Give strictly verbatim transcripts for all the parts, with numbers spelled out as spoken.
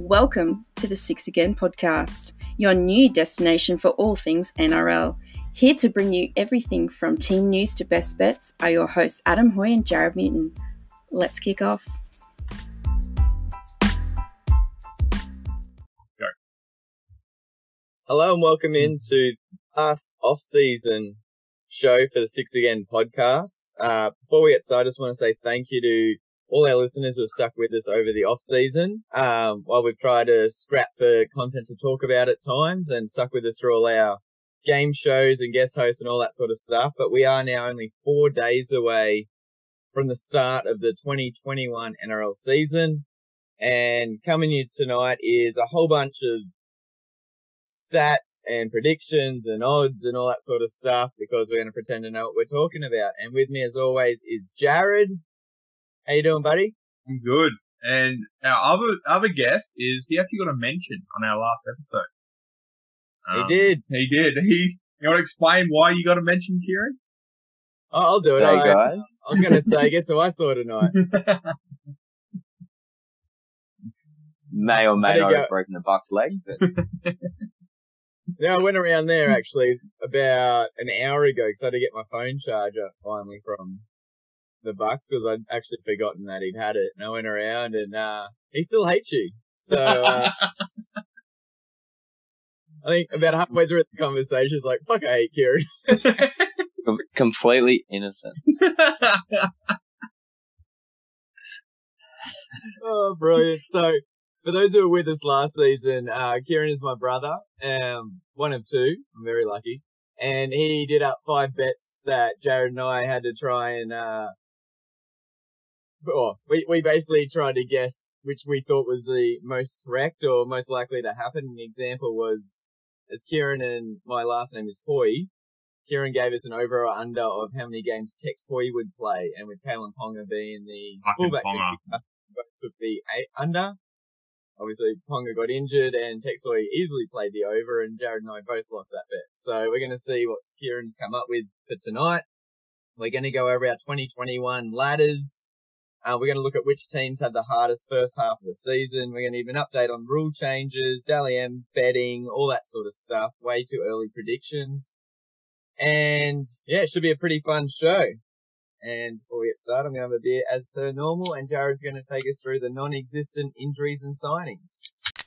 Welcome to the Six Again podcast, your new destination for all things N R L. Here to bring you everything from team news to best bets are your hosts Adam Hoy and Jared Newton. Let's kick off. Go. Hello and welcome into last off-season show for the Six Again podcast. Uh, before we get started, I just want to say thank you to all our listeners who have stuck with us over the off-season, um, while we've tried to scrap for content to talk about at times and stuck with us through all our game shows and guest hosts and all that sort of stuff. But we are now only four days away from the start of the twenty twenty-one N R L season. And coming in tonight is a whole bunch of stats and predictions and odds and all that sort of stuff because we're going to pretend to know what we're talking about. And with me, as always, is Jared. How you doing, buddy? I'm good. And our other other guest is, he actually got a mention on our last episode. Um, he did. He did. He, you want to explain why you got a mention, Kieran? Oh, I'll do it. Hey, I, guys. I was going to say, guess who I saw tonight? May or may How'd it not go? have broken the Bucks' leg, but Yeah, I went around there actually about an hour ago because I had to get my phone charger finally from the Bucks because I'd actually forgotten that he'd had it. And I went around and uh, he still hates you. So uh, I think about halfway through the conversation, it's like, fuck, I hate Kieran. com- completely innocent. Oh, brilliant. So for those who were with us last season, uh, Kieran is my brother, um, one of two. I'm very lucky. And he did up five bets that Jared and I had to try and, uh, well, we, we basically tried to guess which we thought was the most correct or most likely to happen. An example was, as Kieran and my last name is Hoy, Kieran gave us an over or under of how many games Tex Hoy would play. And with Kalen Ponga being the Fucking fullback, Ponga. we took the eight under. Obviously, Ponga got injured and Tex Hoy easily played the over, and Jared and I both lost that bet. So we're going to see what Kieran's come up with for tonight. We're going to go over our twenty twenty-one ladders. Uh, we're going to look at which teams had the hardest first half of the season. We're going to give an update on rule changes, Dally M, betting, all that sort of stuff. Way too early predictions. And yeah, it should be a pretty fun show. And before we get started, I'm going to have a beer as per normal, and Jared's going to take us through the non-existent injuries and signings.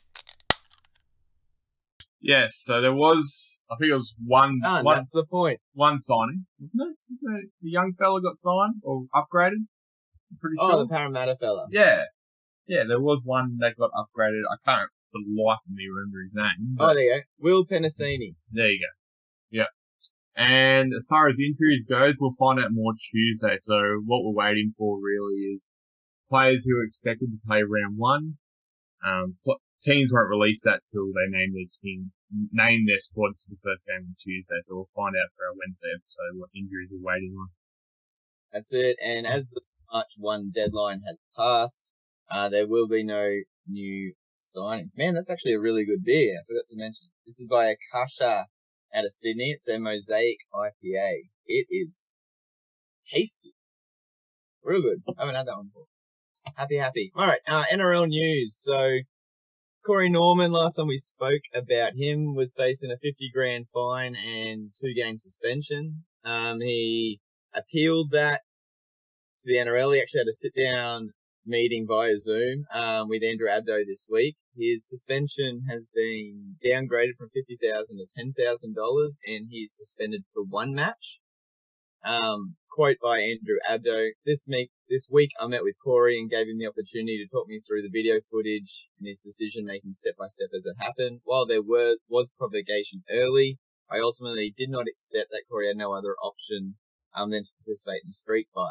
Yes, so there was, I think it was one, Done, one, that's the point. one signing, wasn't it? The, the young fella got signed or upgraded. I'm pretty Oh, sure. the Parramatta fella. Yeah. Yeah, there was one that got upgraded. I can't for the life of me remember his name. Oh, but there you go. Will Penasini. there you go. Yeah. And as far as injuries goes, we'll find out more Tuesday. So what we're waiting for really is players who are expected to play round one. Um, pl- teams won't release that till they name their team, name their squads for the first game on Tuesday. So we'll find out for our Wednesday episode what injuries we're waiting on. That's it. And as the March first deadline has passed, uh, there will be no new signings. Man, that's actually a really good beer. I forgot to mention. This is by Akasha out of Sydney. It's their Mosaic I P A. It is tasty. Real good. I haven't had that one before. Happy, happy. All right, uh, N R L news. So, Corey Norman, last time we spoke about him, was facing a fifty grand fine and two game suspension. Um, he appealed that to the N R L. He actually had a sit down meeting via Zoom um, with Andrew Abdo this week. His suspension has been downgraded from fifty thousand dollars to ten thousand dollars, and he's suspended for one match. Um, quote by Andrew Abdo, this, meek, this week I met with Corey and gave him the opportunity to talk me through the video footage and his decision-making step-by-step as it happened. While there were, was provocation early, I ultimately did not accept that Corey had no other option um, than to participate in a street fight.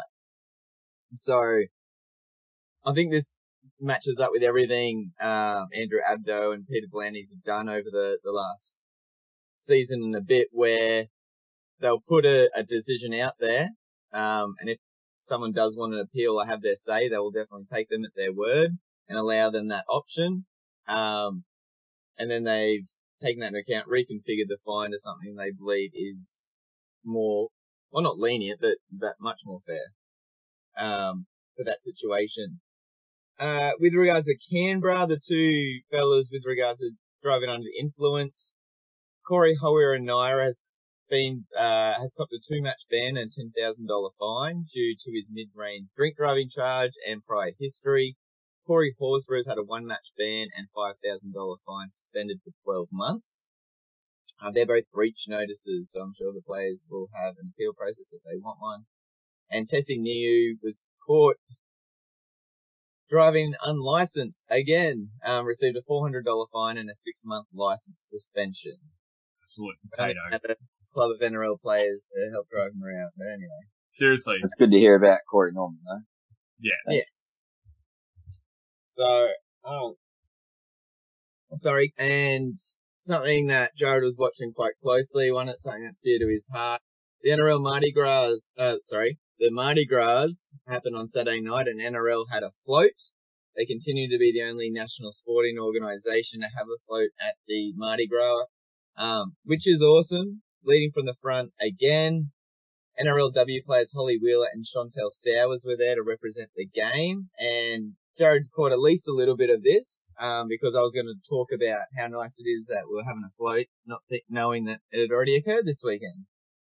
So, I think this matches up with everything um, Andrew Abdo and Peter V'landys have done over the, the last season and a bit, where they'll put a, a decision out there, um, and if someone does want an appeal or have their say, they will definitely take them at their word and allow them that option. Um, and then they've taken that into account, reconfigured the fine to something they believe is more, well, not lenient, but, but much more fair um, for that situation. uh, with regards to Canberra, the two fellas with regards to driving under the influence, Corey Hawira-Naira has been uh, has copped a two-match ban and ten thousand dollars fine due to his mid-range drink driving charge and prior history. Corey Horsburgh has had a one-match ban and five thousand dollars fine, suspended for twelve months. Uh, they're both breach notices, so I'm sure the players will have an appeal process if they want one. And Tessie Niu was caught driving unlicensed again, um, received a four hundred dollars fine and a six-month license suspension. Absolute potato. At a club of N R L players to help drive him around, but anyway. Seriously. It's good to hear about Corey Norman, though. Yeah. Yes. So, oh, sorry, and something that Jared was watching quite closely, one that's something that's dear to his heart. The N R L Mardi Gras, uh, sorry, the Mardi Gras happened on Saturday night, and N R L had a float. They continue to be the only national sporting organisation to have a float at the Mardi Gras, um, which is awesome. Leading from the front again, N R L W players Holly Wheeler and Chantel Stowers were there to represent the game, and Jared caught at least a little bit of this, um, because I was going to talk about how nice it is that we we're having a float, not th- knowing that it had already occurred this weekend.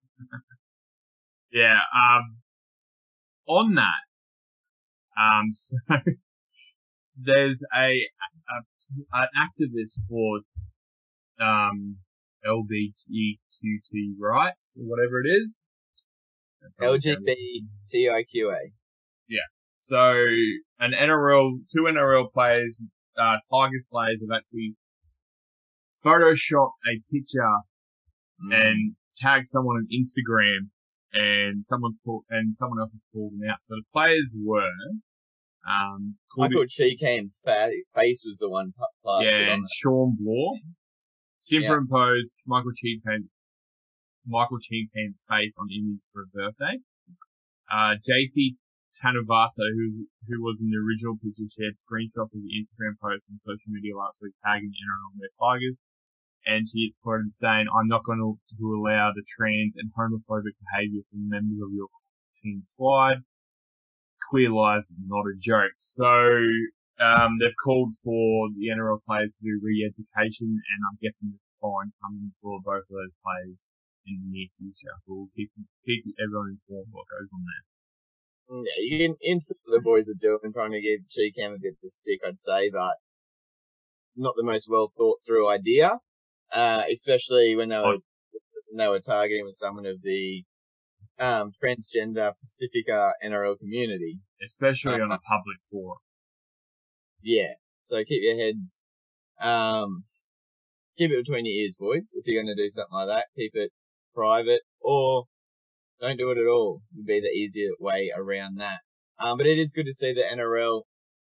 Yeah, um, on that, um, so there's a, a an activist for um L G B T Q rights or whatever it is. L G B T I Q A. Yeah. So an N R L, two N R L players, uh, Tigers players have actually photoshopped a picture mm. and tagged someone on Instagram, and someone's called, and someone else has called them out. So the players were, um, Michael Cheekham's fa- face was the one plastered yeah, on and that. Sean Bloor superimposed yeah. Michael Cheekham, Michael Cheekham's face on image for a birthday. Uh, J C Tanavasa, who's, who was in the original picture, shared screenshot of the Instagram post on social media last week tagging N R L and their Tigers. And she is quoted saying, "I'm not going to, to allow the trans and homophobic behaviour from members of your team slide. Queer lives are not a joke." So, um, they've called for the N R L players to do re-education, and I'm guessing there's a fine coming for both of those players in the near future. We'll keep, keep everyone informed what goes on there. Yeah, you can insert what the boys are doing, trying to give Cheekham a bit of a stick, I'd say, but not the most well thought through idea, uh, especially when they were, oh. they were targeting with someone of the um, transgender Pacifica N R L community. Especially um, on a public forum. Yeah, so keep your heads, um, keep it between your ears, boys. If you're going to do something like that, keep it private, or don't do it at all, would be the easier way around that. Um, but it is good to see the N R L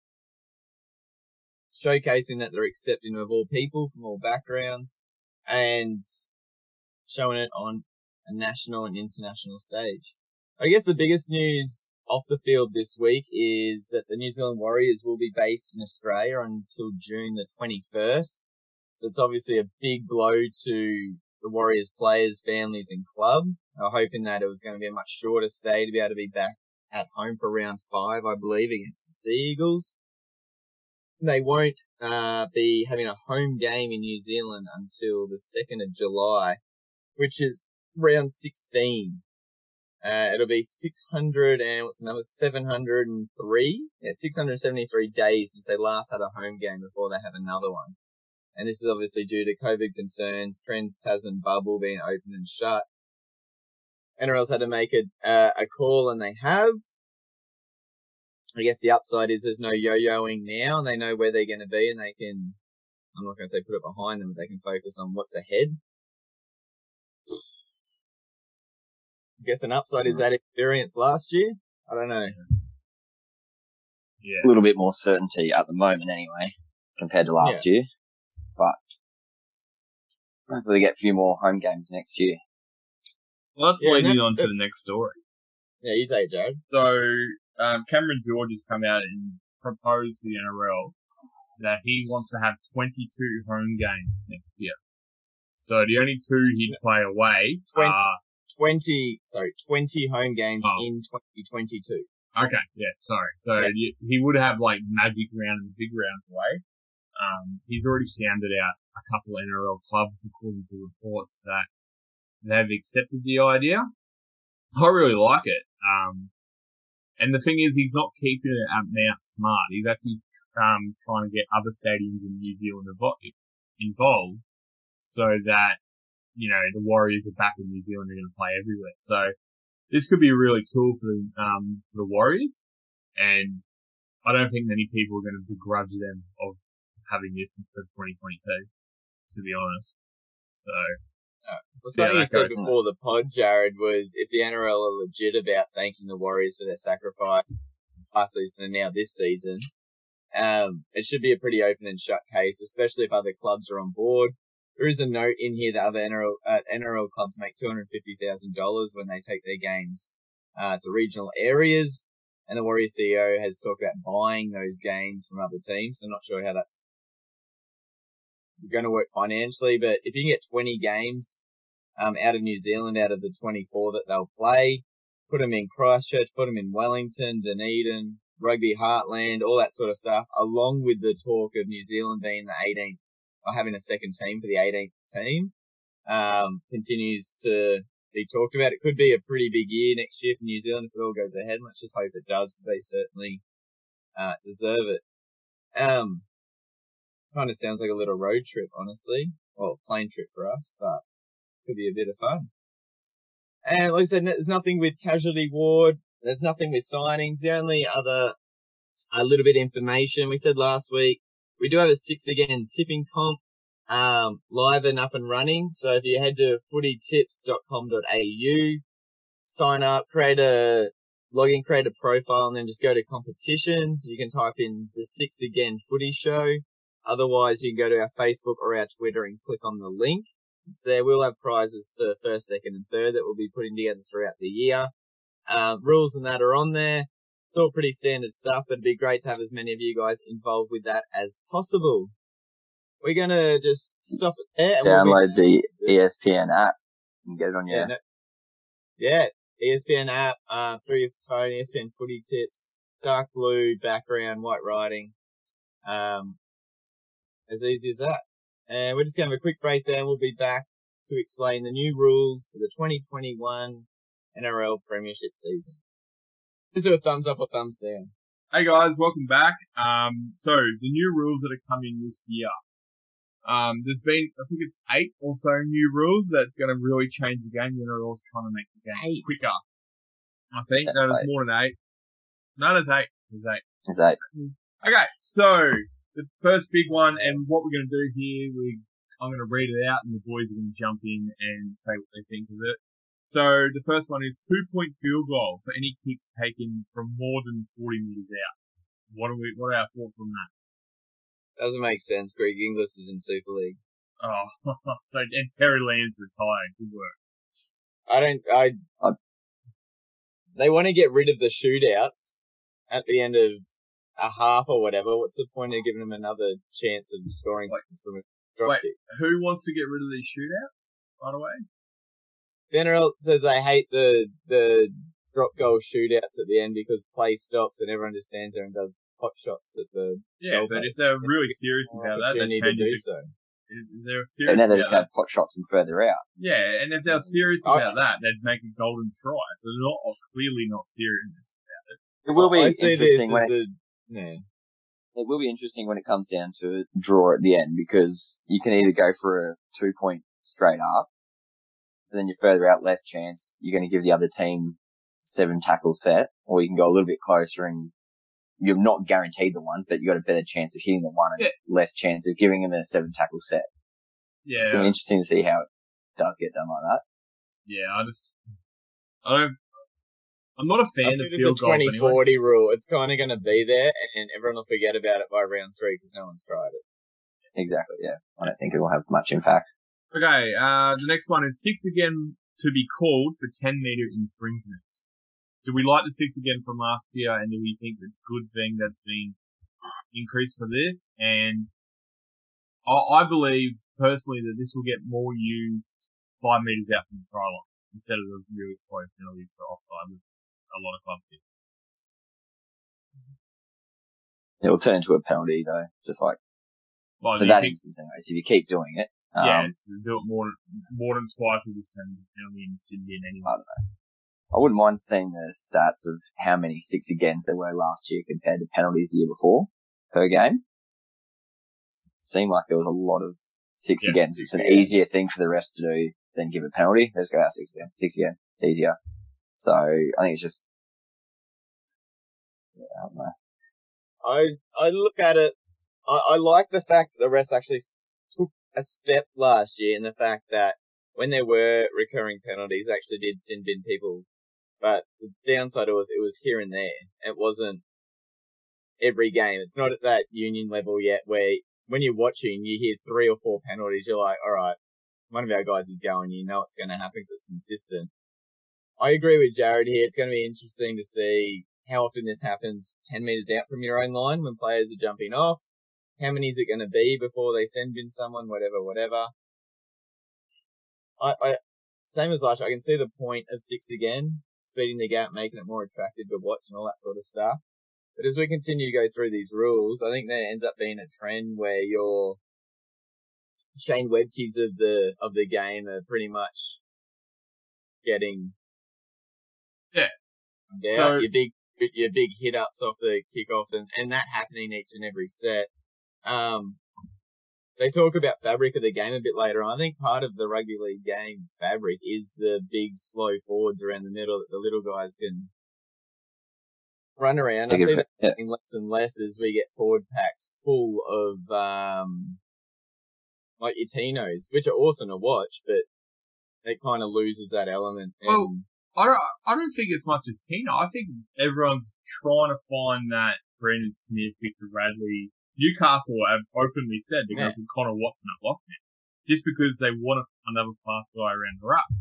showcasing that they're accepting of all people from all backgrounds and showing it on a national and international stage. I guess the biggest news off the field this week is that the New Zealand Warriors will be based in Australia until June the twenty-first. So it's obviously a big blow to the Warriors players, families and club. I was hoping that it was going to be a much shorter stay to be able to be back at home for round five, I believe, against the Sea Eagles. They won't uh, be having a home game in New Zealand until the second of July, which is round sixteen. Uh, it'll be six hundred and, what's the number, seven hundred three? Yeah, six hundred seventy-three days since they last had a home game before they have another one. And this is obviously due to COVID concerns, Trans Tasman bubble being open and shut. N R L's had to make a, uh, a call, and they have. I guess the upside is there's no yo-yoing now, and they know where they're going to be, and they can, I'm not going to say put it behind them, but they can focus on what's ahead. I guess an upside is that experience last year. I don't know. Yeah. A little bit more certainty at the moment anyway, compared to last yeah. year. But hopefully they get a few more home games next year. Well, that's yeah, leading that, on to that, the next story. Yeah, you take it, Jared. So, um, Cameron George has come out and proposed to the N R L that he wants to have twenty-two home games next year. So the only two he'd play away twenty, are... twenty, sorry, twenty home games oh. in twenty twenty-two. Okay, yeah, sorry. So Yeah. you, he would have like Magic round and the big round away. Um, he's already sounded out a couple of N R L clubs according to reports that they've accepted the idea. I really like it. Um, and the thing is, he's not keeping it at Mount Smart. He's actually um, trying to get other stadiums in New Zealand involved so that, you know, the Warriors are back in New Zealand. They're going to play everywhere. So this could be really cool for the, um, for the Warriors. And I don't think many people are going to begrudge them of having this for twenty twenty-two, to be honest. So, Uh, well, see how something you that said goes. before the pod, Jared, was if the N R L are legit about thanking the Warriors for their sacrifice last season and now this season, um, it should be a pretty open and shut case, especially if other clubs are on board. There is a note in here that other N R L, uh, N R L clubs make two hundred fifty thousand dollars when they take their games uh, to regional areas, and the Warriors C E O has talked about buying those games from other teams. I'm not sure how that's going to work financially, but if you can get twenty games um, out of New Zealand, out of the twenty-four that they'll play, put them in Christchurch, put them in Wellington, Dunedin, Rugby Heartland, all that sort of stuff, along with the talk of New Zealand being the eighteenth, or having a second team for the eighteenth team, um, continues to be talked about. It could be a pretty big year next year for New Zealand if it all goes ahead. Let's just hope it does, because they certainly uh, deserve it. Um, kind of sounds like a little road trip, honestly. Well, plane trip for us, but could be a bit of fun. And like I said, there's nothing with casualty ward. There's nothing with signings. The only other a little bit of information we said last week, we do have a six again tipping comp um, live and up and running. So if you head to footy tips dot com dot a u, sign up, create a login, create a profile, and then just go to competitions. You can type in the six again footy show. Otherwise, you can go to our Facebook or our Twitter and click on the link. It's there. We'll have prizes for first, second, and third that we'll be putting together throughout the year. Uh, rules and that are on there. It's all pretty standard stuff, but it'd be great to have as many of you guys involved with that as possible. We're going to just stop it there. And Download we'll be- the E S P N app and get it on your... Yeah, no, yeah E S P N app, uh, through your phone, E S P N footy tips, dark blue background, white writing. Um, as easy as that. And we're just going to have a quick break there, and we'll be back to explain the new rules for the twenty twenty-one N R L Premiership season. Just do a thumbs up or thumbs down. Hey guys, welcome back. Um, so the new rules that are coming this year. Um, there's been, I think it's eight or so new rules that's going to really change the game. The N R L's trying to make the game Eight. quicker. I think. That's no, there's eight. more than eight. No, there's eight. There's eight. Is that... Okay, so the first big one, and what we're going to do here, we I'm going to read it out, and the boys are going to jump in and say what they think of it. So the first one is two-point field goal for any kicks taken from more than forty meters out. What are we? What are our thoughts on that? Doesn't make sense. Greg Inglis is in Super League. Oh, so and Terry Lamb's retired. Good work. I don't. I. I They want to get rid of the shootouts at the end of a half or whatever. What's the point of giving them another chance of scoring Wait. from a drop Wait, kick? who wants to get rid of these shootouts? By the way, The N R L says they hate the the drop goal shootouts at the end because play stops and everyone just stands there and does pot shots at the yeah, goal but post. if they're really serious about that, they Opportunity change to do it. so. If they're And serious now they're about just that. going to pot shots from further out. Yeah, and if they're serious I- about that, they'd make a golden try. So they're not clearly not serious about it. It will be I see this interesting when as it, a yeah. it will be interesting when it comes down to a draw at the end, because you can either go for a two point straight up, and then you're further out, less chance. You're going to give the other team seven tackle set, or you can go a little bit closer and you're not guaranteed the one, but you got a better chance of hitting the one and Yeah. less chance of giving them a seven tackle set. It's going to be Yeah, interesting to see how it does get done like that. yeah. I just, I don't. I'm not a I fan see of this field a goals twenty anyway. forty rule. It's kind of going to be there, and everyone will forget about it by round three because no one's tried it. Exactly, yeah. I don't think it'll have much impact. Okay, uh, the next one is six again to be called for ten meter infringements. Do we like the six again from last year, and do we think it's a good thing that's been increased for this? And I, I believe personally that this will get more used five meters out from the try line instead of the really slow penalties for offside with a lot of clubs here. It'll turn into a penalty though, just like Well, for you that think- instance anyway. So if you keep doing it, um, yeah, so do it more, more than twice with this turn penalty in Sydney anyway. I don't know. I wouldn't mind seeing the stats of how many six agains there were last year compared to penalties the year before per game. Seemed like there was a lot of six Yeah, agains. six It's an agains. easier thing for the refs to do than give a penalty. They just go out six again, six again. It's easier. So I think it's just, yeah, I don't know. I I look at it. I, I like the fact that the refs actually s- took a step last year in the fact that when there were recurring penalties, they actually did sin bin people. But the downside was it was here and there. It wasn't every game. It's not at that union level yet where when you're watching, you hear three or four penalties. You're like, all right, one of our guys is going. You know it's going to happen because it's consistent. I agree with Jared here. It's going to be interesting to see how often this happens ten metres out from your own line when players are jumping off. How many is it going to be before they send in someone, whatever, whatever. I, I Same as last year, I can see the point of six again, speeding the gap, making it more attractive to watch and all that sort of stuff. But as we continue to go through these rules, I think there ends up being a trend where your Shane Webkes of the of the game are pretty much getting Yeah. yeah So- your big your big hit ups off the kickoffs and, and that happening each and every set. Um, they talk about fabric of the game a bit later on. I think part of the rugby league game fabric is the big slow forwards around the middle that the little guys can run around. I Take it see for- that yeah. happening less and less as we get forward packs full of um like your Tinos, which are awesome to watch, but it kind of loses that element. And Well, I don't, I don't think it's much as Tino. I think everyone's trying to find that Brendan Smith, Victor Radley. Newcastle have openly said they're Yeah. going to put Connor Watson at lockdown just because they want another fast guy around the ruck.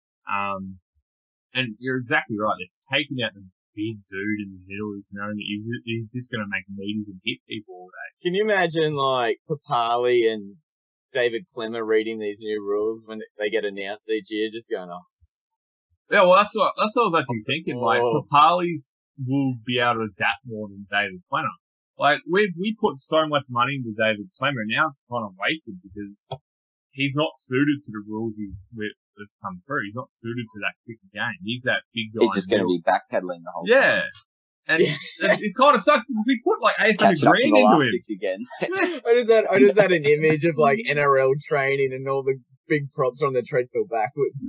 Um, and you're exactly right. It's taking out the big dude in the middle who's known that he's, he's just going to make meters and hit people all day. can you imagine like Papali and David Clemmer reading these new rules when they get announced each year, just going, oh, Yeah, well, that's what, that's what I was actually thinking. Like, Oh. Papali's will be able to adapt more than David Clemmer. Like, we we put so much money into David Clemmer, now it's kind of wasted because he's not suited to the rules he's with, that's come through. He's not suited to that quick game. He's that big guy. It's just going to be backpedaling the whole Yeah. time. And Yeah. it, it kind of sucks because we put like eight hundred Catching up to grand the into last him. six again. I just had I just had an image of like N R L training and all the big props on the treadmill backwards.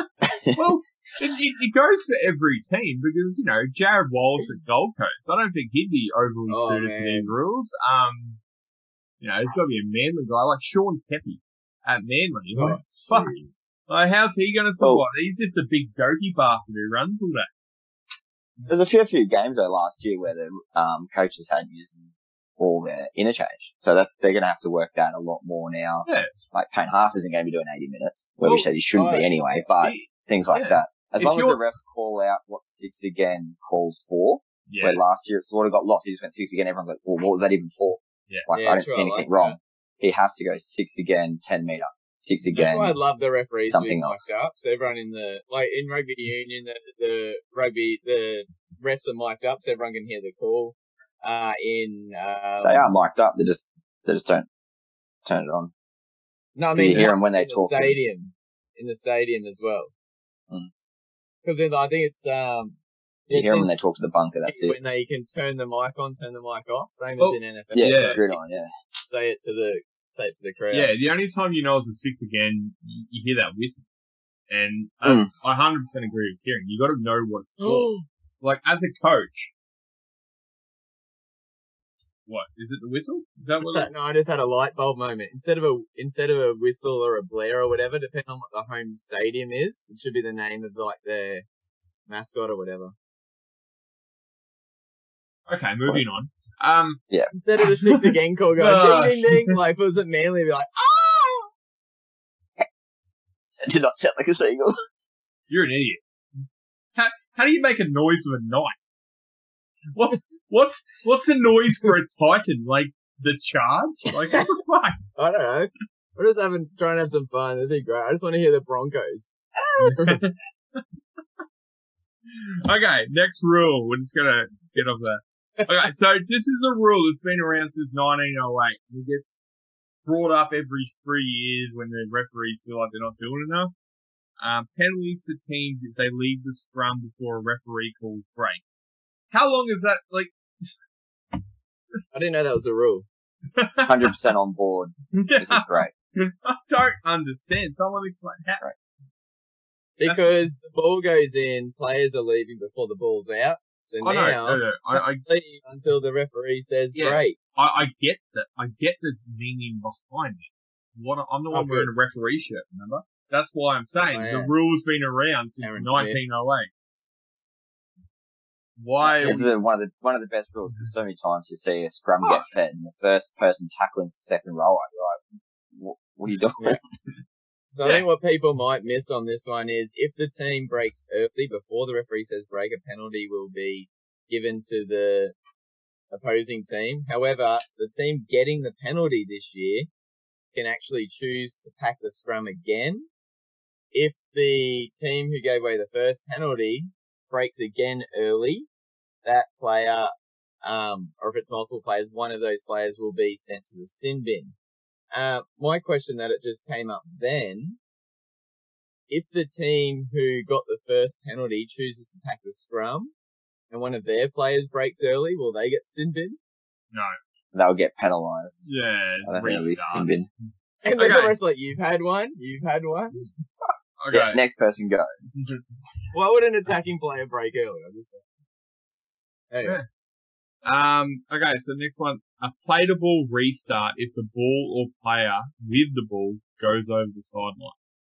Well, it, it, it goes for every team because, you know, Jared Wallace at Gold Coast, I don't think he'd be overly Oh, suited to man. these rules. Um, you know, there's got to be a Manly guy like Sean Kepi at Manly. Oh, Like, fuck. jeez. Like, how's he going to Well- survive? He's just a big dopey bastard who runs all day. There's a fair few games though last year where the um, coaches had using all their interchange, so that they're going to have to work that a lot more now. Yeah. Like Payne Haas isn't going to be doing eighty minutes, where Well, we said he shouldn't oh, be anyway, but He- things like yeah. that. As If long as the you're- refs call out what six again calls for, Yeah. where last year it sort of got lost. He just went six again. Everyone's like, well, what was that even for? Yeah. Like, Yeah, I didn't true, see I anything like wrong. that. He has to go six again, ten meter, six That's again. why I love the referees something being else. mic'd up. So everyone in the like in rugby union, the, the rugby the refs are mic'd up, so everyone can hear the call. Uh, in um, They are mic'd up. They just, they just don't turn it on. No, I Do you mean hear like, 'em when they in talk the to them? stadium, in the stadium as well. Mm. Because then I think it's um. You it's hear them in- when they talk to the bunker. That's it. when they can turn the mic on, turn the mic off, same Oh, as in N F L. Yeah, Yeah. yeah. Good on. Yeah. Say it to the say it to the crowd. Yeah, the only time you know it's a six again, you, you hear that whistle. And Mm. um, I one hundred percent agree with Kieran. You got to know what it's for. Like, as a coach, what? Is it the whistle? Is that what it no, I just had a light bulb moment. Instead of a instead of a whistle or a blare or whatever, depending on what the home stadium is, it should be the name of like their mascot or whatever. Okay, moving on. Um, Instead of the six again call going Gosh. ding ding ding, like if it was at Manly, it'd be like ah. It did not sound like a seagull. you're an idiot. How, how do you make a noise of a knight? What's, what's, what's the noise for a titan? Like, the charge? Like, what the fuck? I don't know. We're just having trying to have some fun. It'd be great. I just want to hear the Broncos. Okay, next rule. We're just gonna get off that. Okay, so this is the rule that's been around since nineteen oh eight. It gets brought up every three years when the referees feel like they're not doing enough. Um, penalties for teams if they leave the scrum before a referee calls break. How long is that? Like, I didn't know that was a rule. one hundred percent on board. This is great. I don't understand. Someone explain how. Right. Because the ball goes in, players are leaving before the ball's out. So I know, now, no, no, I, I, leave until the referee says Yeah. break. I, I get that. I get the meaning behind it. What I'm the Oh, one wearing good. a referee shirt, remember? That's why I'm saying Oh, the yeah. rule's been around since Aaron nineteen oh eight. Why? Yeah, are This we- is one of the one of the best rules because so many times you see a scrum Oh. get fed and the first person tackling the second rower. You're like, what, what are you doing? Yeah. So I Yeah. think what people might miss on this one is if the team breaks early before the referee says break, a penalty will be given to the opposing team. However, the team getting the penalty this year can actually choose to pack the scrum again. If the team who gave away the first penalty breaks again early, that player, um, or if it's multiple players, one of those players will be sent to the sin bin. Uh, my question that it just came up then, if the team who got the first penalty chooses to pack the scrum and one of their players breaks early, will they get sin binned? No. They'll get penalised. Yeah, it's I don't think it'll be restarts. sin bin. And they're Okay. almost like, you've had one, you've had one. Okay. Yeah, next person goes. Why would an attacking player break early? I'm just saying. Anyway. Um, okay, so next one. A play the ball restart if the ball or player with the ball goes over the sideline.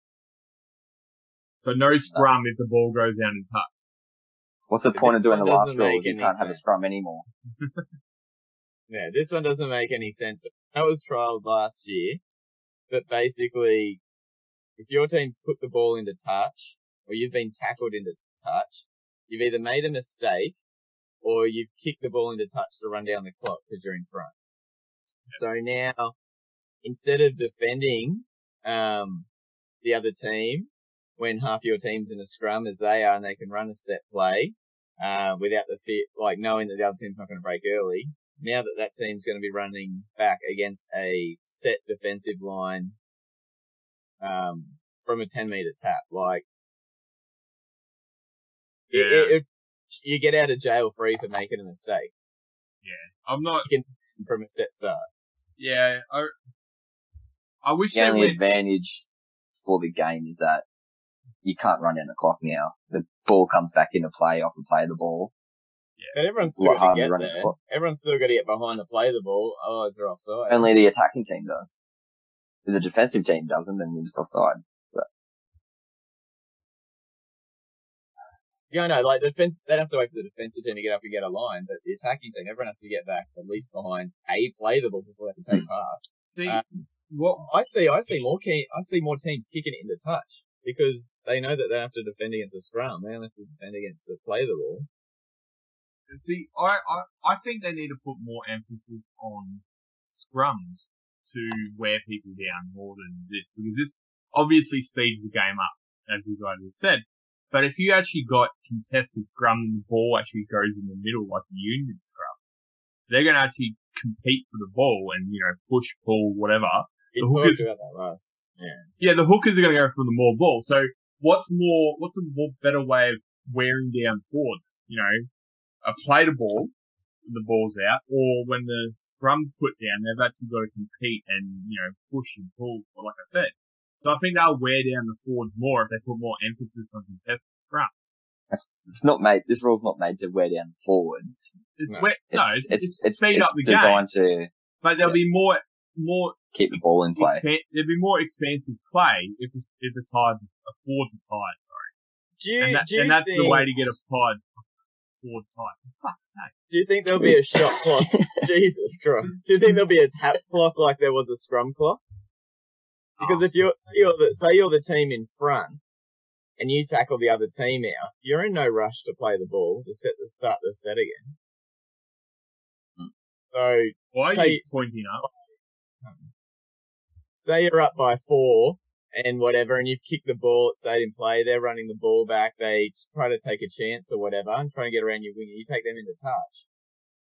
So no scrum if the ball goes down in touch. What's the But point of this doing one the last doesn't rule make if you any can't have a sense. scrum anymore? Yeah, this one doesn't make any sense. That was trialled last year, but basically, if your team's put the ball into touch, or you've been tackled into touch, you've either made a mistake, or you've kicked the ball into touch to run down the clock because you're in front. So now, instead of defending um, the other team, when half your team's in a scrum as they are and they can run a set play uh, without the fear, like knowing that the other team's not going to break early, now that that team's going to be running back against a set defensive line um, from a ten meter tap, like Yeah. i- if you get out of jail free for making a mistake I'm not, from a set start. yeah, I, I wish The they only went, advantage for the game is that you can't run down the clock now. The ball comes back into play off and play the ball. But everyone's It's a still lot got to harder to get run the there. clock. Everyone's still got to get behind the play the ball. Otherwise, they're offside. Only the attacking team does. If the defensive team doesn't, then you're just offside. Yeah, no, like the defense, they don't have to wait for the defensive team to get up and get a line, but the attacking team, everyone has to get back at least behind a play the ball before they can take part. see, Uh, what, I see, I see more key, I see more teams kicking it into touch because they know that they don't have to defend against a scrum. They don't have to defend against the play the ball. see, I, I, I think they need to put more emphasis on scrums to wear people down more than this, because this obviously speeds the game up, as you guys have said. But if you actually got contested scrum and the ball actually goes in the middle like a union scrum, they're going to actually compete for the ball and, you know, push, pull, whatever. We The talked hookers- about that last. Yeah. Yeah, the hookers are going to go for the more ball. So what's more, what's a more better way of wearing down forwards? You know, a play the ball when the ball's out, or when the scrum's put down, they've actually got to compete and, you know, push and pull, like I said. So I think they'll wear down the forwards more if they put more emphasis on contested scrums. It's, it's not made, this rule's not made to wear down forwards. It's No. wet, It's, no, it's, it's, it's, it's, speed it's up the game, designed to but there'll be more, more keep the ball in play. expan- there'll be more expansive play if the, if the tides, uh, forwards are tied, sorry. Do you, And, that, do you and that's think, the way to get a tide forward tied. For fuck's sake. do you think there'll be a shot clock? Jesus Christ. Do you think there'll be a tap clock like there was a scrum clock? Because Oh. if you're, you're the, say you're the team in front and you tackle the other team out, you're in no rush to play the ball to set the start the set again. Hmm. So Why are Say- you pointing up? say you're up by four and whatever, and you've kicked the ball, it's stayed in play, they're running the ball back, they try to take a chance or whatever, and try to get around your winger, you take them into touch.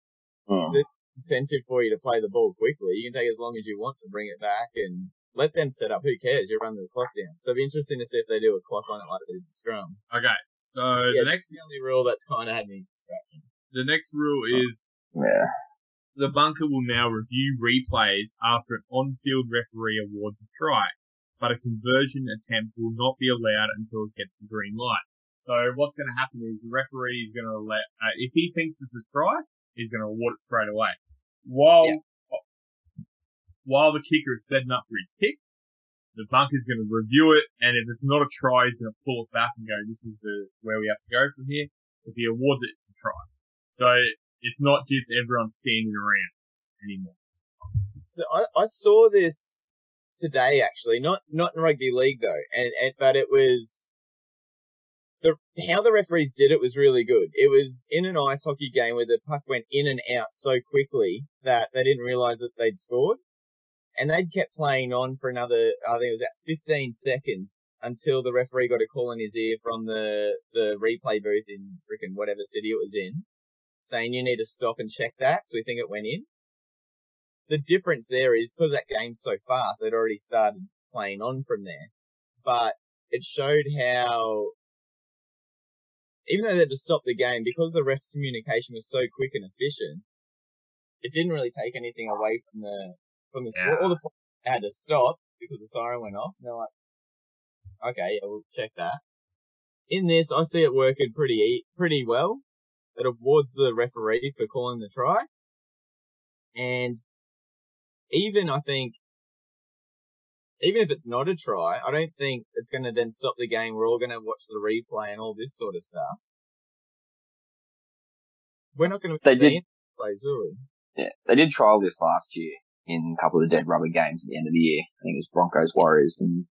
Mm. the incentive for you to play the ball quickly. You can take as long as you want to bring it back and let them set up. Who cares? You run the clock down. So it'd be interesting to see if they do a clock on it like they did the scrum. Okay, so Yeah, the next that's the only rule that's kind of had me scratching. the next rule is Yeah. the bunker will now review replays after an on-field referee awards a try, but a conversion attempt will not be allowed until it gets the green light. So what's going to happen is the referee is going to let, uh, if he thinks it's a try, he's going to award it straight away. While Yeah. while the kicker is setting up for his kick, the bunker's going to review it, and if it's not a try, he's going to pull it back and go, this is the where we have to go from here. If he awards it, it's a try. So it's not just everyone standing around anymore. So I, I saw this today, actually, not not in rugby league though, and, and but it was the how the referees did it was really good. It was in an ice hockey game where the puck went in and out so quickly that they didn't realise that they'd scored, and they'd kept playing on for another, I think it was about fifteen seconds until the referee got a call in his ear from the the replay booth in freaking whatever city it was in, saying you need to stop and check that. So we think it went in. The difference there is because that game's so fast, they'd already started playing on from there. But it showed how, even though they had to stop the game, because the ref's communication was so quick and efficient, it didn't really take anything away from the from the Yeah. score. All the players had to stop because the siren went off, and they're like, "Okay, yeah, we'll check that." In this, I see it working pretty e- pretty well. It awards the referee for calling the try, and even I think, even if it's not a try, I don't think it's going to then stop the game. We're all going to watch the replay and all this sort of stuff. We're not going to They see did- plays, will we? Yeah. They did trial this last year in a couple of the dead rubber games at the end of the year. I think it was Broncos Warriors, and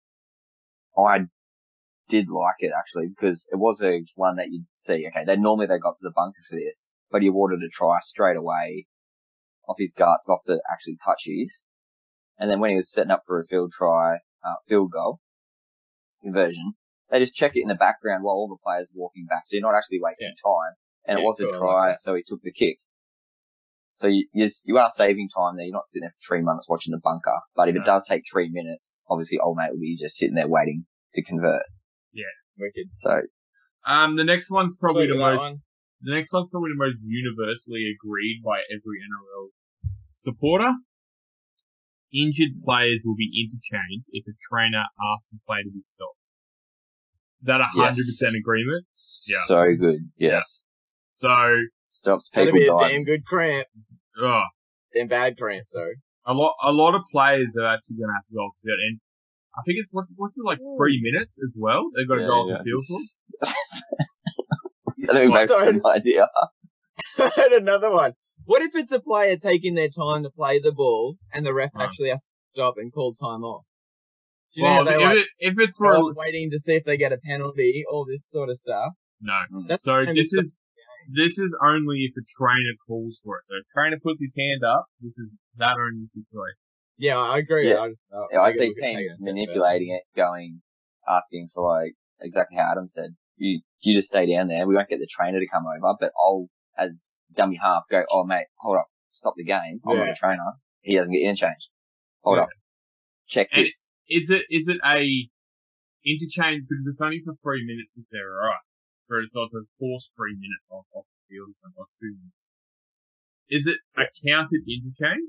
I did like it actually because it was a one that you'd see. Okay, they normally they got to the bunker for this, but he awarded a try straight away off his guts, off the actually touchies, and then when he was setting up for a field try, uh, field goal conversion, they just check it in the background while all the players are walking back, so you're not actually wasting time. And Yeah, it was a cool, I try, like that. so he took the kick. So you, you you are saving time there. You're not sitting there for three minutes watching the bunker. But if No. it does take three minutes, obviously old mate will be just sitting there waiting to convert. Wicked. So Um, the next one's probably Sweet the with that most. one. The next one's probably the most universally agreed by every N R L supporter. Injured players will be interchanged if a trainer asks the player to be stopped. That a hundred percent agreement. Yeah. so good. Yes. So, Stops That'll people be a dying. damn good cramp. oh, Damn bad cramp, sorry. a lot, a lot of players are actually going to have to go off the field, and I think it's what, what's it like three minutes as well. They've got to Yeah, go off yeah, the field for. just- I think we both Sorry. had an idea. I had another one. What if it's a player taking their time to play the ball and the ref Right. actually has to stop and call time off? Do you know Well, how they if, like it, if it's for oh, waiting to see if they get a penalty, all this sort of stuff? no, Mm. That's so and this it's- is this is only if a trainer calls for it. So if a trainer puts his hand up, this is that only situation. Yeah, I agree. Yeah. I, just, uh, Yeah, I gotta see look at taking teams a step manipulating it, going, asking for like exactly how Adam said. You you just stay down there. We won't get the trainer to come over, but I'll, as dummy half, go, oh mate, hold up, stop the game. I'm not Yeah. the trainer. He doesn't get interchanged. Hold Yeah. up, check And this. Is it is it a interchange because it's only for three minutes if they're alright? For it's not a forced three minutes off off the field or something, or two minutes. Is it a counted interchange?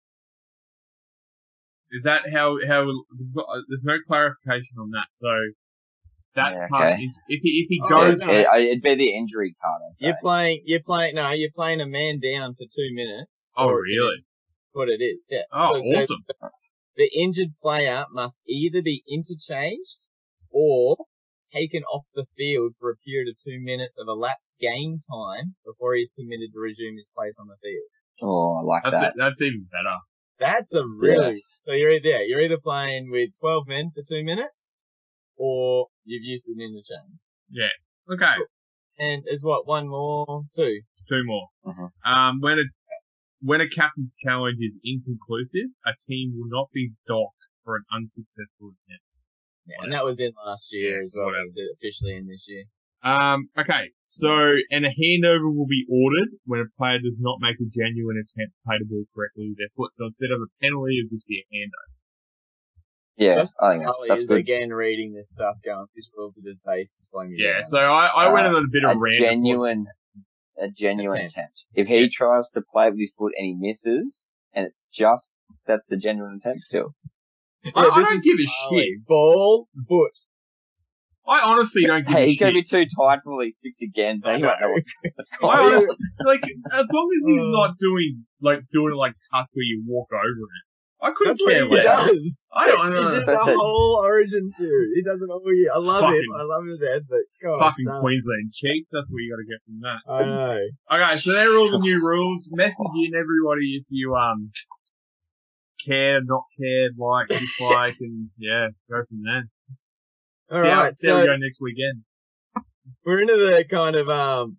Is that how how there's not- there's no clarification on that? So that Yeah, part, okay. if he if he Oh, goes, no. It, it'd be the injury card. I'd say. You're playing. You're playing. No, you're playing a man down for two minutes. oh or it's an- really? What it is? Yeah. Oh, So- so awesome. the injured player must either be interchanged or taken off the field for a period of two minutes of elapsed game time before he is permitted to resume his place on the field. Oh, I like That's that. it, that's even better. That's a really Yes. so you're either yeah, you're either playing with twelve men for two minutes, or you've used an interchange. Yeah. Okay. And there's what one more, two. Two more. Mhm. Um, when a when a captain's challenge is inconclusive, a team will not be docked for an unsuccessful attempt. Yeah, and that was in last year Yeah, as well. whatever. Is it officially in this year? Um, okay, so, and a handover will be ordered when a player does not make a genuine attempt to play the ball correctly with their foot. So instead of a penalty, it'll just be a handover. Yeah, Just I think that's, Ali that's is good. again reading this stuff going, these rules are just based to slow me Yeah, down. so I, I went Uh, on a bit of a rant. genuine, a genuine Attempt. attempt. If he tries to play with his foot and he misses, and it's just, that's the genuine attempt still. I, Yeah, I this don't is give a Ali. shit. Ball, foot. I honestly don't give Hey, a he's shit. going to be too tired for all these six again, so I he won't know know. what, what's I going on. honestly, like, as long as he's Uh. not doing, like, doing it like tuck where you walk over it. I couldn't That's what care he less. does. I don't He know. did That's the it. whole Origin series. He does it all year. I love Fucking- him. I love him, Ed, but gosh, Fucking no. Queensland cheek. That's what you got to get from that. I know. Okay, so there are all the new rules. Message in everybody if you um care, not cared, like, dislike, and yeah, go from there. All see how, right, see how so we go next weekend. we're into the kind of um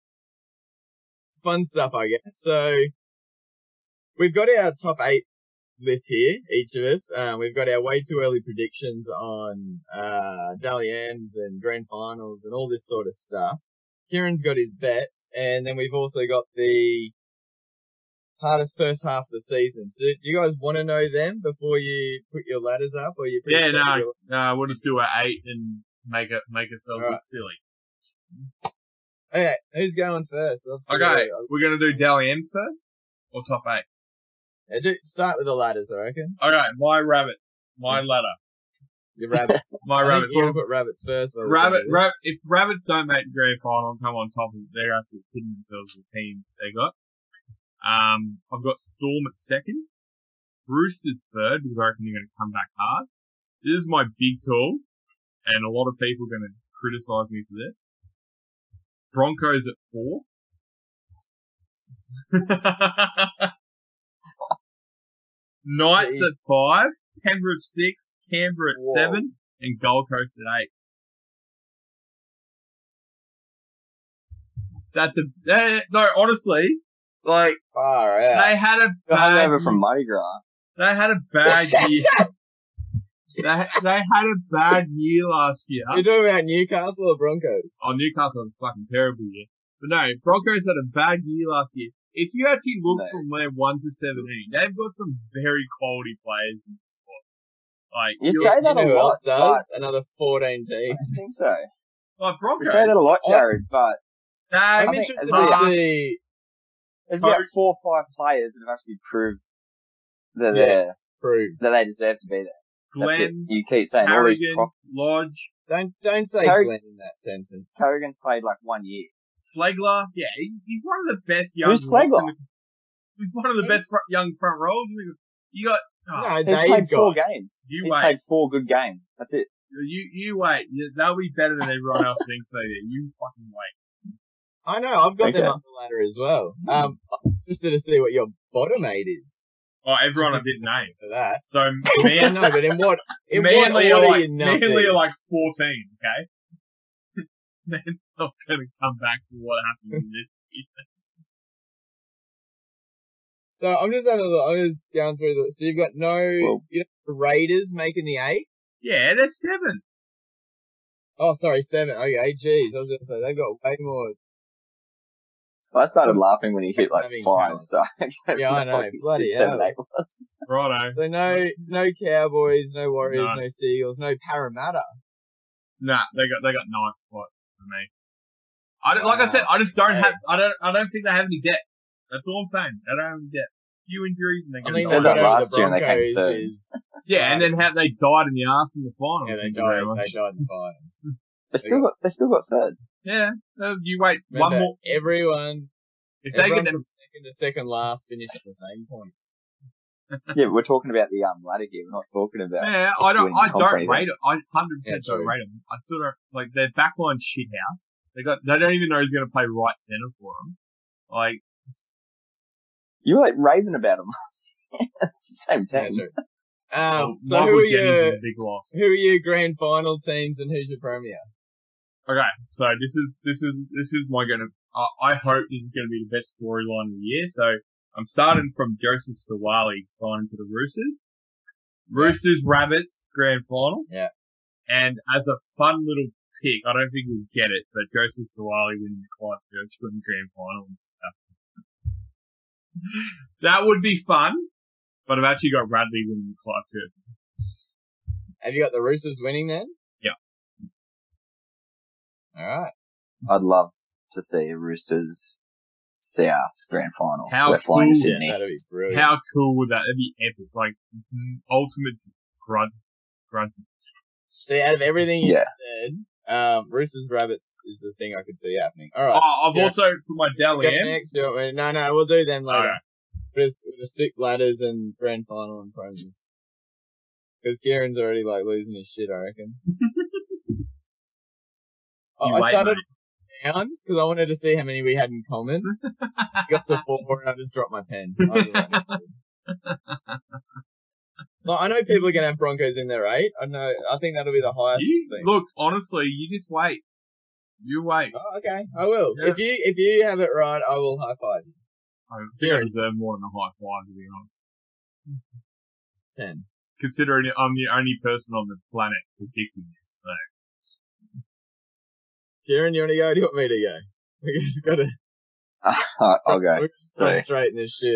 fun stuff, I guess. So we've got our top eight list here, each of us. Um, we've got our way too early predictions on uh Dally M's and grand finals and all this sort of stuff. Kieran's got his bets, and then we've also got the hardest first half of the season. So do you guys want to know them before you put your ladders up, or you pretty Yeah, set with no, your- no, we'll just do our eight and make it make ourselves All look right. silly. Okay, who's going first? Obviously, Okay, uh, we're gonna do Dally M's first or top eight. yeah, do, start with the ladders, I reckon. Okay, my rabbit, my ladder, Your rabbits. my I think rabbits. you're Well, gonna put rabbits first. by the rabbit, sound of rab- this. if rabbits don't make the grand final and come on top of it, they're actually kidding themselves with the team they got. Um, I've got Storm at second, Roosters third because I reckon they're going to come back hard. This is my big call, and a lot of people are going to criticise me for this. Broncos at four. Knights See. at five, Canberra at six, Canberra at Whoa. seven, and Gold Coast at eight. That's a eh, no. Honestly, like Far out. they had a You're bad. hungover from Mardi Gras. They had a bad year. they they had a bad year last year. You're talking about Newcastle or Broncos? Oh, Newcastle had a fucking terrible year. But no, Broncos had a bad year last year. If you actually look No. from where one to seventeen, they've got some very quality players in the squad. Like You you're- say that you know a who lot, else does? Another fourteen but I teams. don't think so. like You Broncos. say that a lot, Jared, but Nah, I'm I think interested as to well- see. there's about Coach. four or five players that have actually proved that they're Yes, prove. that they deserve to be there. That's it. Glenn, You keep saying all these Harrigan, pro- Lodge, Don't don't say Harry- Glenn in that sentence. Carrigan's played like one year. Flegler. Yeah, he's, he's one of the best young. Who's Flegler? He's one of the best fr- young front rows. You got oh, No, He's they've played four got. games. You He's wait. played four good games. That's it. you you wait. They'll be better than everyone else thinks they do. You fucking wait. I know. I've got them Okay. up the ladder as well. Um, I'm interested to see what your bottom eight is Oh, everyone I didn't name. for that. So I man, know, but in what in me what and Lee are order like you me numbered? and Lee are like fourteen. Okay, they're not going to come back for what happened in this season. So I'm just having a look. I'm just going through the. So you've got no, Well- you know, the Raiders making the eight. Yeah, they're seven. Oh, sorry, seven. Okay, geez, I was going to say they've got way more. I started laughing when he hit like Having five. talent. So I don't Yeah, I know know. what his Bloody six, seven, hell. eight was. Righto. So no, no Cowboys, no Warriors, No. no Seagulls, no Parramatta. Nah, they got they got nine spot for me. I don't, like I said, I just don't Hey. have. I don't. I don't think they have any depth. That's all I'm saying. They don't have any depth. Few injuries and they're I going mean, to said what that over last the year and they came Broncos third. is Yeah, and then how they died in the arse in the finals. yeah, they Thank you very died. much. They died in the finals. They still got. They still got third. Yeah, uh, you wait Remember, one more. everyone, If they everyone get from them, second to second last finish at the same points. Yeah, but we're talking about the um ladder here. We're not talking about. yeah, I don't. winning I comp or don't anything. rate it. I hundred percent Yeah, don't true. rate them. I still don't like their backline shit house. They got. They don't even know who's going to play right center for them. Like, You were like raving about them. It's the same Yeah, team. true. Um, so Michael who are Jennings is your a big loss. who are your grand final teams and who's your premier? Okay, so this is this is this is my gonna. Uh, I hope this is going to be the best storyline of the year. So I'm starting from Joseph Stawali signing to the Roosters. Roosters Rabbits grand final. Yeah. And as a fun little pick. I don't think we'll get it, but Joseph Zawali winning the Clive Churchill Grand Final and stuff. That would be fun, but I've actually got Radley winning the Clive Churchill. Have you got the Roosters winning then? Yeah. All right. I'd love to see a Roosters South Grand Final. How We're flying to cool. Sydney. That'd be brilliant. How cool would that? That'd be epic. Like ultimate grunt, grunt. See, out of everything you Yeah. said, um, Roosters Rabbits is the thing I could see happening. All right. Oh, I've Yeah. also for my Dally Go M. next. Do you want me- No, no, we'll do them later. Alright. We'll just, we'll just stick ladders and grand final and promos. Because Kieran's already like losing his shit, I reckon. oh, You I wait, started mate. down because I wanted to see how many we had in common. Got to four and I just dropped my pen. I, was like, no, I know people are gonna have Broncos in their eight. I know. I think that'll be the highest You, thing. look, honestly, you just wait. You wait. Oh, okay, I will. Yeah. If you if you have it right, I will high five you. I think I Kieran. deserve more than a high five, to be honest. Ten. Considering I'm the only person on the planet predicting this, so. Kieran, you want to go? Or do you want me to go? We just gotta. I'll go. We're So, straight in this shit.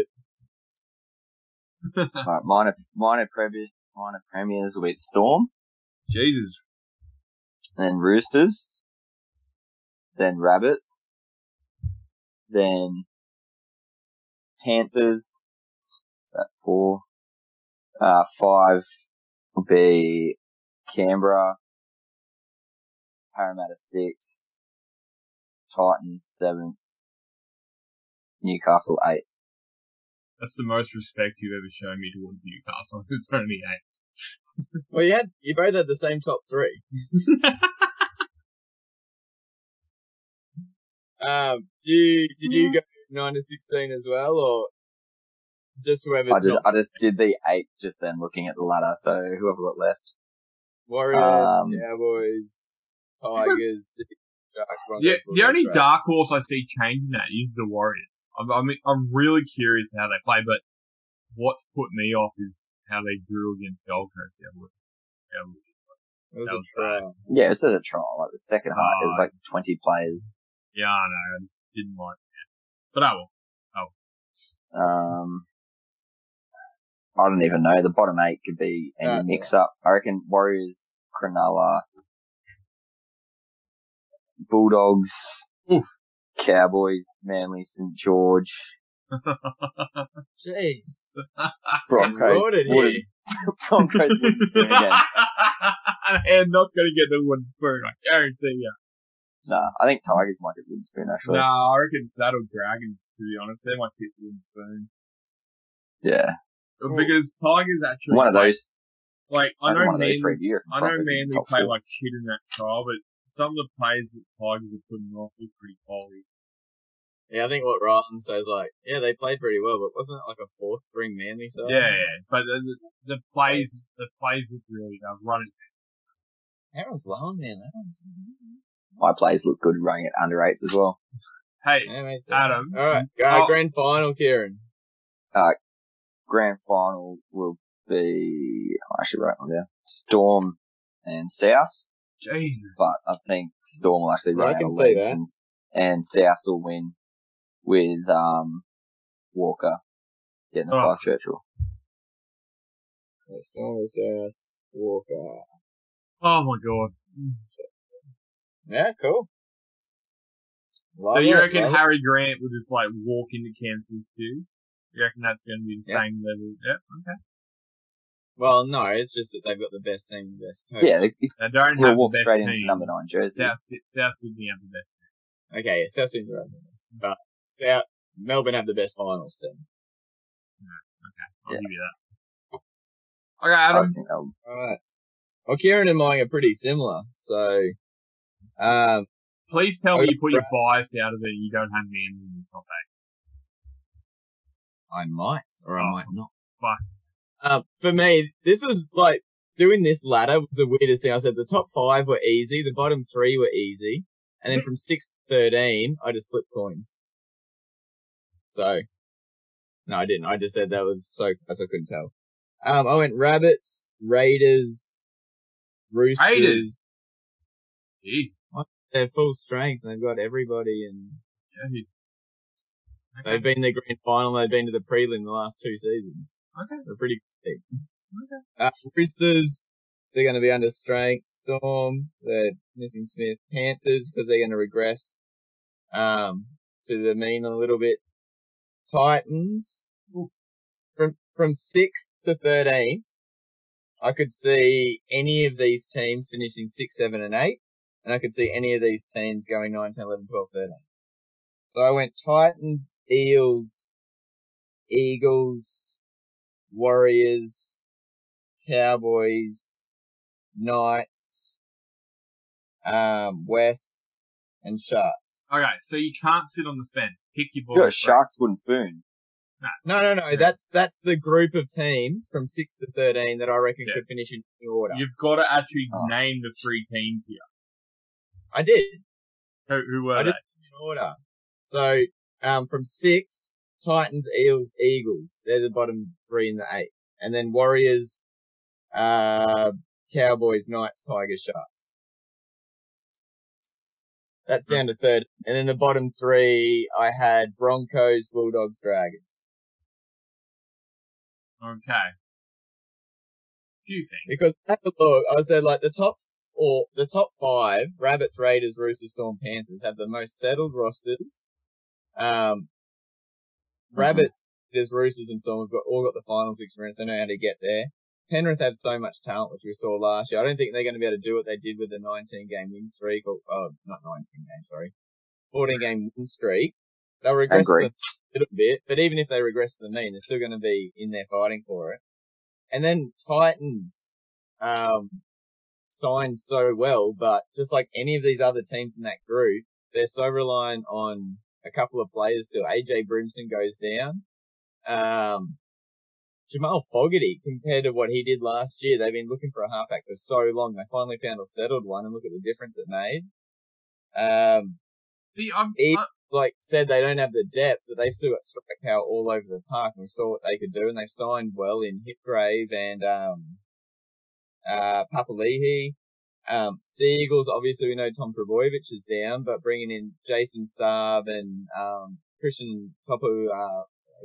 right, minor, minor, premier, minor premiers will be Storm, Jesus. then Roosters, then Rabbits, then Panthers. Is that four? Uh, five will be Canberra, Parramatta six, Titans seventh, Newcastle eighth. That's the most respect you've ever shown me towards Newcastle. It's only eight. Well, you had you both had the same top three. Um, do you, did you go nine to sixteen as well, or just whoever? I just, top- I just did the eight just then looking at the ladder, so whoever got left. Warriors, um, Cowboys, Tigers, Sharks, Broncos. Yeah, the Bulldogs, only Raiders. dark horse I see changing that is the Warriors. I'm, I mean, I'm really curious how they play, but what's put me off is how they drew against Gold Coast. Yeah, look, yeah, look. It was that a was bad. trial. Yeah, it's a trial. Like the second half, it was Oh. like twenty players. Yeah, I know. I just didn't like it. But oh well. Um, I don't even know. The bottom eight could be any That's mix up. I reckon Warriors, Cronulla, Bulldogs, Oof. Cowboys, Manly, St George, Jeez. Broncos. Rotted wouldn't- here. Broncos wouldn't spoon again. And not going to get the wooden spoon, I guarantee you. Nah, I think Tigers might get wooden spoon actually. No, I reckon Saddle Dragons, to be honest. They're my tip wooden spoon. Yeah, Because Tigers actually. one of those. Like, I Maybe know one of those Manly, for a year. I know Broncos in the Manly top play four. like shit in that trial, but some of the plays that Tigers are putting off look pretty quality. Yeah, I think what Ryan says, like, yeah, they played pretty well, but wasn't it like a fourth string Manly side? Yeah, yeah. But the, the, the plays, the plays look really good. Running. Aaron's low on man. Aaron's... My plays look good running at under eights as well. Hey, Yeah, mate, so- Adam. All right, go Oh. grand final, Kieran. Grand final will be. I should write one down. Storm and South, Jesus. but I think Storm will actually Yeah, I run out can of see legs that. and, and South will win with um Walker getting the Oh. Clark Churchill. Storm South, Walker. Oh my god. Yeah, cool. Love so you it, reckon love it. Harry Grant would just like walk into Kansas City? You reckon that's going to be the Yeah. same level? Yeah, okay. Well, no, it's just that they've got the best team, the best coach. Yeah, he's, They don't he'll have walk the best straight team. into number nine jersey. South, South Sydney have the best team. Okay, yeah, South Sydney have the best, but South Melbourne have the best finals team. Okay, I'll Yeah. give you that. Okay, I Adam. think they'll All right. Well, Kieran and mine are pretty similar, so um, Please tell me Okay, you put your right. bias out of it and you don't have Manly in the top eight. I might or I Oh. might not. But Um, for me, this was like doing this ladder was the weirdest thing. I said the top five were easy, the bottom three were easy, and then from six to thirteen, I just flipped coins. So, no, I didn't. I just said that was so close I couldn't tell. Um, I went Rabbits, Raiders, Roosters, Raiders? Jeez. They're full strength and they've got everybody, and Yeah, he's... Okay. they've been to the grand final. They've been to the prelim the last two seasons. Okay. They're pretty good team. Okay. Uh, Roosters, they're going to be under strength. Storm, they're missing Smith. Panthers, because they're going to regress um, to the mean a little bit. Titans, Oof. from from sixth to thirteenth, I could see any of these teams finishing six, seven, and eight, and I could see any of these teams going nine, ten, eleven, twelve, thirteen. So I went Titans, Eels, Eagles, Warriors, Cowboys, Knights, um, West, and Sharks. Okay, so you can't sit on the fence. Pick your You got a boys. Sharks wooden spoon. No, no, no. That's that's the group of teams from six to thirteen that I reckon Yeah. could finish in order. You've got to actually Oh. name the three teams here. I did. Who, who were I they? did in order. So, um, from six, Titans, Eels, Eagles. They're the bottom three in the eight, and then Warriors, uh, Cowboys, Knights, Tigers, Sharks. That's down to third. And then the bottom three, I had Broncos, Bulldogs, Dragons. Okay. Few things. Because have a look, I said like the top four, the top five, Rabbits, Raiders, Roosters, Storm, Panthers have the most settled rosters. Um, Mm-hmm. Rabbits, Raiders, Roosters, and Storm have got all got the finals experience. They know how to get there. Penrith have so much talent, which we saw last year. I don't think they're going to be able to do what they did with the nineteen game win streak, or oh, not nineteen game, sorry, fourteen game win streak. They'll regress Agree. them a little bit, but even if they regress to the mean, they're still going to be in there fighting for it. And then Titans um, signed so well, but just like any of these other teams in that group, they're so reliant on a couple of players still. A J Brimson goes down. Um, Jamal Fogarty, compared to what he did last year, they've been looking for a halfback for so long. They finally found a settled one, and look at the difference it made. Um, See, I'm, he, I, like said, they don't have the depth, but they've still got strike power all over the park, and we saw what they could do, and they've signed well in Hipgrave and um, uh, Papali'i. Um, Sea Eagles, obviously we know Tom Trbojevic is down, but bringing in Jason Saab and um, Christian Topu, uh,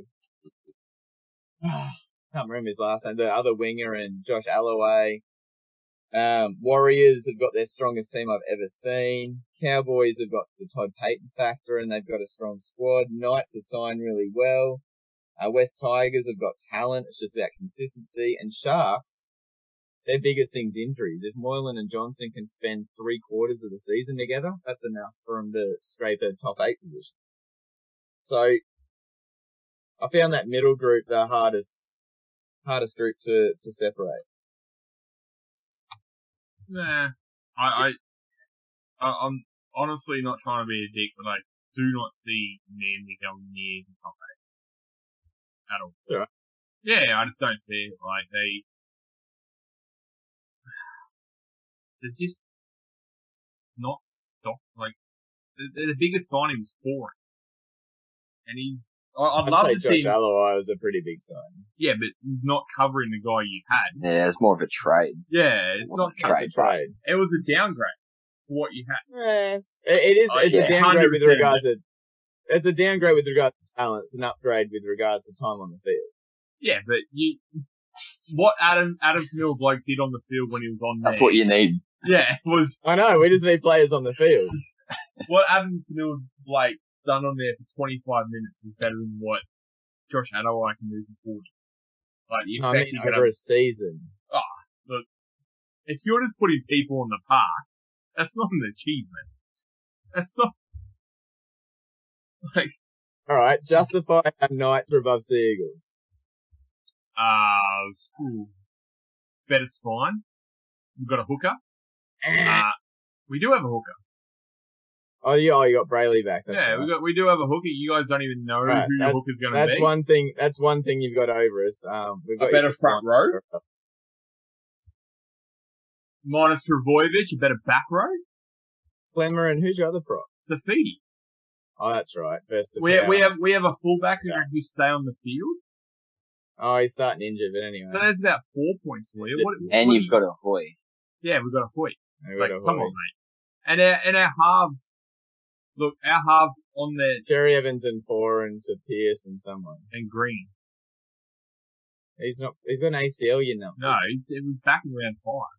sorry. Can't remember his last name, the other winger, and Josh Alloway. Um, Warriors have got their strongest team I've ever seen. Cowboys have got the Todd Payton factor, and they've got a strong squad. Knights have signed really well. Uh, West Tigers have got talent. It's just about consistency. And Sharks, their biggest thing's injuries. If Moylan and Johnson can spend three quarters of the season together, that's enough for them to scrape a top eight position. So, I found that middle group the hardest, hardest group to, to separate. nah, I, I, I, I'm honestly not trying to be a dick, but I do not see Manly going near the top eight at all. Sure. Yeah, I just don't see it. Like they, they're just not stock. Like the, the biggest signing was Foran, and he's. I, I'd, I'd love say to Josh see. Him, Alloway was a pretty big sign. yeah, but he's not covering the guy you had. Yeah, it's more of a trade. Yeah, it's It not. wasn't a trade. It's a trade. It was a downgrade for what you had. Yes, it, it is. Oh, It's yeah. a downgrade with one hundred percent. regards to. It's a downgrade with regards to talent. It's an upgrade with regards to time on the field. Yeah, but you, what Adam Adam Camille Bloke did on the field when he was on That's there, what you need. yeah, was I know. We just need players on the field. what Adam Camille Blake done on there for twenty-five minutes is better than what Josh Alloway can do for forty. Like, the I effect mean, you get over up- a season. if you're just putting people on the park, that's not an achievement. That's not like All right, justify how Knights are above Sea Eagles. uh ooh, better spine. We've got a hooker. Uh, we do have a hooker. Oh, yeah, oh, you got Brayley back. That's yeah, right. we got we do have a hooker. You guys don't even know Right, who your that's, hooker's going to that's be. one thing. That's one thing you've got over us. Um, we've got A better your front spine. row? Minus Trbojevic, a better back row. Flemmer, and who's your other prop? Safidi. Oh, that's right. Best of We power. we have we have a fullback who Yeah. who stay on the field. Oh, he's starting injured, but anyway. So that's about four points for you. What, And what you've got a Hoy. yeah, we've got a Hoyt. We've Like, got a come Hoy. on, mate. And our, and our halves, look, our halves on there, Jerry Evans and four and to Pierce and someone. and Green. He's not. He's got an A C L, you know. No, he's he was back in round five.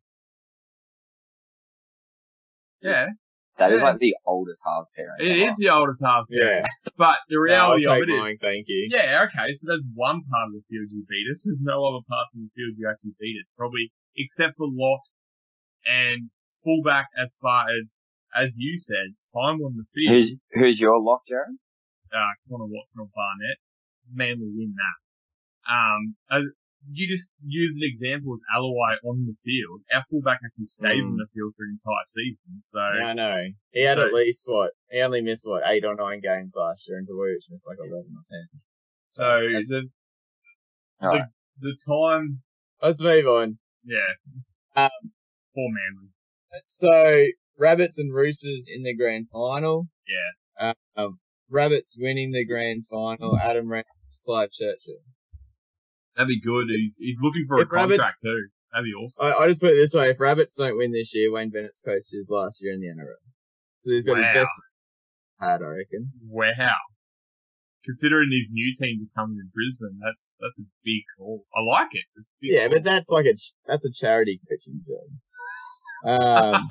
Yeah, That is Yeah. like the oldest halves pairing. it ever. is the oldest half. Yeah. But the No, I'll reality of take it is, mine, thank you. yeah, okay, so that's one part of the field you beat us. There's no other part of the field you actually beat us. Probably, except for lock and fullback as far as, as you said, time on the field. Who's who's your lock, Jared? uh, Connor Watson or Barnett, Manly win that. Um, as, you just use an example of Alawai on the field. Our fullback actually stayed Mm. on the field for an entire season. So, Yeah, I know. He had So- at least what? He only missed what eight or nine games last year, and Vujovic missed like eleven or ten. so That's- the, All right. the time, Let's move on. yeah. Um, Poor Manly. So Rabbits and Roosters in the grand final. Yeah. Um, Rabbits winning the grand final. Adam Reynolds, Clive Churchill. That'd be good. He's, he's looking for a If Rabbits- contract too. That'd be awesome. I, I just put it this way: if Rabbits don't win this year, Wayne Bennett's coached his last year in the N R L, so he's got Wow. his best had, I reckon. Wow. Considering these new teams are coming in Brisbane, that's, that's a big call. I like it. It's a big Yeah, call. but that's like a ch- that's a charity coaching job. Um,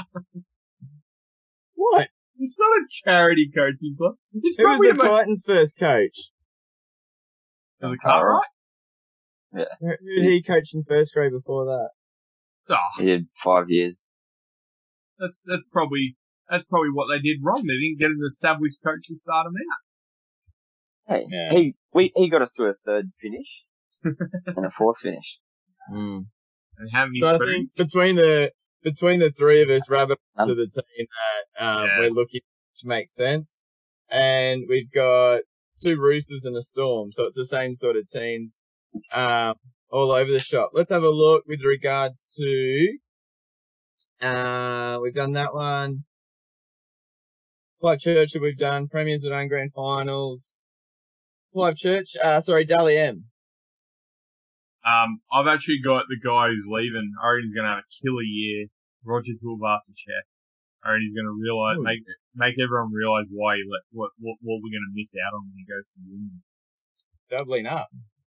what? It's not a charity coaching club. It's Who was probably the the most... Titans' first coach? Was it Cartwright? Who who did he coach in first grade before that? Oh, He did five years. that's that's probably that's probably what they did wrong. They didn't get an established coach to start them out. Hey, Yeah. he we he got us to a third finish and a fourth finish. Mm. And how many So I spoons? think between the between the three of us, Rabbits Um, are the team that um, Yeah. we're looking to make sense, and we've got two Roosters and a Storm, so it's the same sort of teams um, all over the shop. Let's have a look with regards to. Uh, we've done that one. Clive Churchill, we've done premiers, we've done grand finals. Clive Church, uh, sorry, Dally M. Um, I've actually got the guy who's leaving. I reckon he's going to have a killer year. Roger Tuivasa-Sheck. I reckon he's going to realize, Ooh. make make everyone realize why he let, what, what, what we're going to miss out on when he goes to the Union. Doubling up.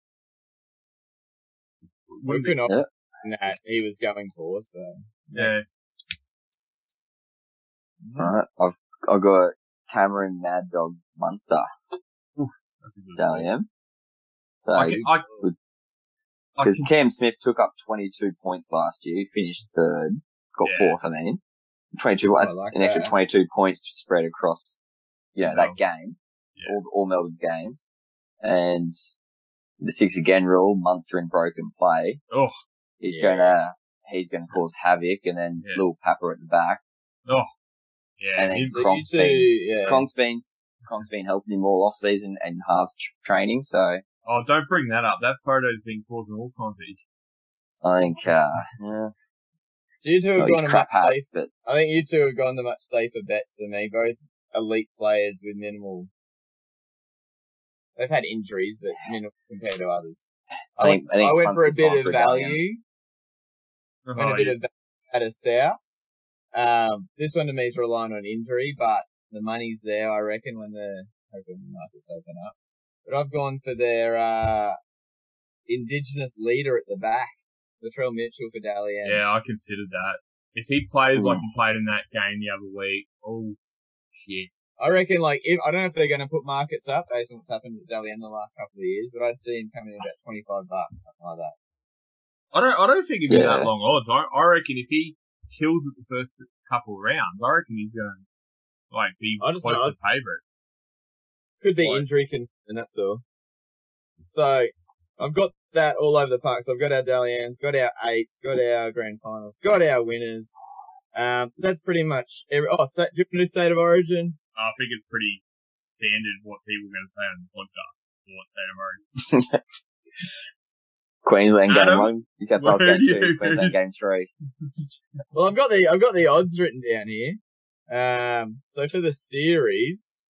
We Wouldn't couldn't Yeah. offer that he was going for, so. Yeah. Alright, I've I've got Cameron Mad Dog Munster, That's a good Dally call. M. So I can, I, I because can, Cam Smith took up twenty-two points last year, finished third, got Yeah. fourth. I mean, twenty-two. That's like an extra that. twenty-two points to spread across, you know, Well, that game, yeah. all all Melbourne's games, and the six again rule, Munster in broken play. oh, He's Yeah. gonna he's gonna cause havoc, and then Yeah. Lil Papper at the back, oh, yeah. and then him- So you Kronk's two, been yeah. Kronk's been Kronk's been helping him all off season and halves tr- training. So oh, don't bring that up. That photo's been causing all kinds of issues. I think uh, yeah, So you two have well, gone he's a much crap hat, safe. but I think you two have gone the much safer bets than me. Both elite players with minimal. They've had injuries, but minimal compared to others. I think- went, I think went Tunstall's for a bit gone of for a Dally M. value. Oh, Went a bit yeah. of value at a South. Um, this one to me is relying on injury, but the money's there, I reckon, when the hopefully the markets open up. But I've gone for their uh, Indigenous leader at the back, Latrell Mitchell for Dally M. Yeah, I considered that. If he plays Mm. like he played in that game the other week, oh, shit. I reckon, like, if I don't know if they're going to put markets up based on what's happened at Dally M the last couple of years, but I'd see him coming in about twenty-five bucks, something like that. I don't, I don't think it'd be Yeah. that long odds. I, I reckon if he kills it the first couple of rounds, I reckon he's going to, like, be I just close know- to favourite. Could be Right. injury concern, that's all. So, I've got that all over the park. So I've got our Dally M's, got our eights, got our grand finals, got our winners. Um, that's pretty much every, oh, sta- do you want to do State of Origin? I think it's pretty standard what people are going to say on the podcast for what State of Origin. Queensland game Adam, one, New South Wales where game do two, you- Queensland game three. Well, I've got the, I've got the odds written down here. Um, so for the series,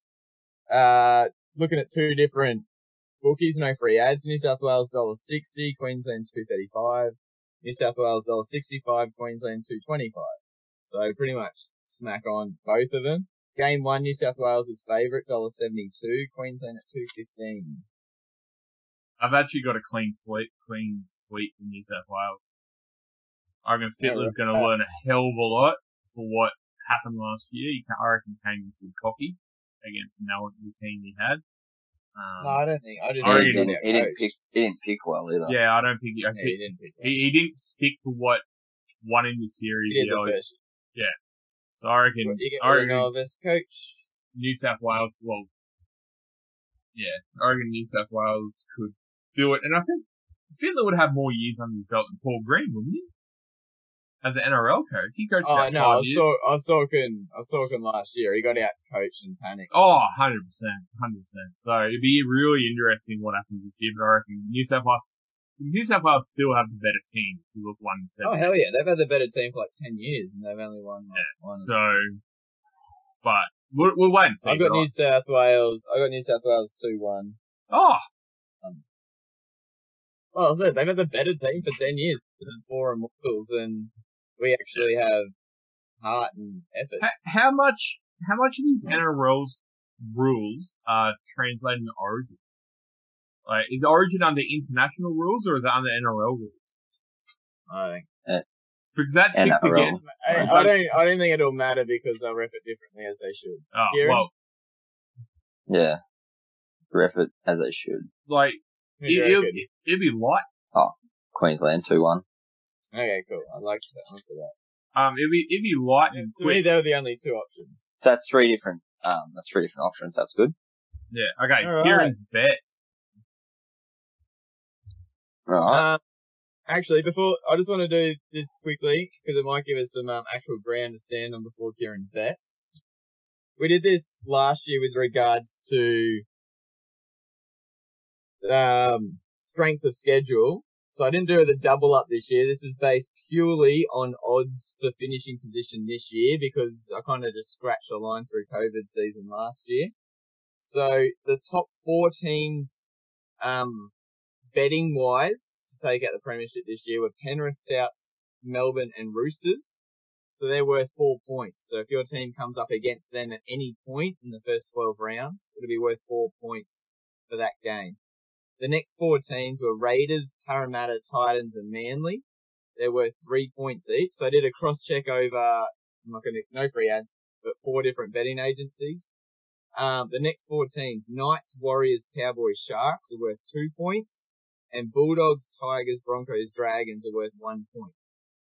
uh, looking at two different bookies, no free ads. New South Wales one dollar sixty, Queensland two thirty-five. New South Wales one dollar sixty-five, Queensland two twenty-five. So pretty much smack on both of them. Game one, New South Wales is favourite, one dollar seventy-two. Queensland at two fifteen. I've actually got a clean sweep, clean sweep in New South Wales. I reckon Fittler's Yeah, going to right. learn a hell of a lot for what happened last year. He, ca- I reckon came in too cocky against no the team he had. Um, No, I don't think. I just I He think reckon- he's didn't, about he didn't coach. pick. He didn't pick well either. yeah, I don't think he, I Yeah, think he didn't pick. he, he didn't stick to what won in the series. He did the the early- first. so I reckon, What you get I with a reckon novice coach? New South Wales, well, yeah, I reckon New South Wales could do it. And I think Fittler would have more years under his belt than Paul Green, wouldn't he? As an N R L coach. He coached Oh about no, five I was, years. talk, I was talking. I was talking last year. He got out coached and panicked. Oh, one hundred percent. one hundred percent. So it'd be really interesting what happens this year, but I reckon New South Wales, because New South Wales still have the better team to look one and seven. Oh hell yeah, they've had the better team for like ten years, and they've only won like, one. So, but we'll, we'll wait and see. I've got but I- New South Wales. I got New South Wales two one. Oh, Well, I said they've had the better team for ten years. And four immortals, and we actually have heart and effort. H- how much, how much of these N R L's rules are translated into Origin? Like, is Origin under international rules or is it under N R L rules? I think. Because that's N six R L. again. I, I don't. I don't think it'll matter because they'll ref it differently as they should. Oh, Kieran? well, Yeah. Ref it as they should. like, Who it, do you it'll, reckon? it'd be light. Queensland two one. Okay, cool. I like to answer that. Um, it'd be, it'd be light and To me, quick. they were the only two options. So that's three different. Um, that's three different options. That's good. Yeah, okay, All right. Kieran's bets. All right. Um, actually, before I just want to do this quickly because it might give us some um, actual ground to stand on before Kieran's bets. We did this last year with regards to um, strength of schedule. So I didn't do the double up this year. This is based purely on odds for finishing position this year because I kind of just scratched a line through COVID season last year. So the top four teams, um, betting wise, to take out the premiership this year were Penrith, Souths, Melbourne, and Roosters. So they're worth four points. So if your team comes up against them at any point in the first twelve rounds, it'll be worth four points for that game. The next four teams were Raiders, Parramatta, Titans, and Manly. They're worth three points each. So I did a cross-check over, I'm not going to, no free ads, but four different betting agencies. Um, the next four teams, Knights, Warriors, Cowboys, Sharks are worth two points. And Bulldogs, Tigers, Broncos, Dragons are worth one point.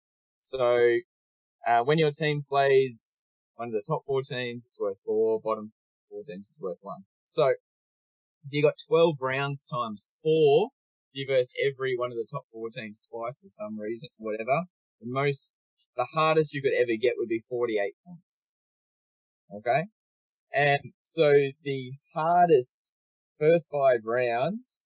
So uh, when your team plays one of the top four teams, it's worth four. Bottom four teams is worth one. So if you got twelve rounds times four, you versed every one of the top four teams twice for some reason, whatever. The most, the hardest you could ever get would be forty-eight points. Okay? And so the hardest first five rounds,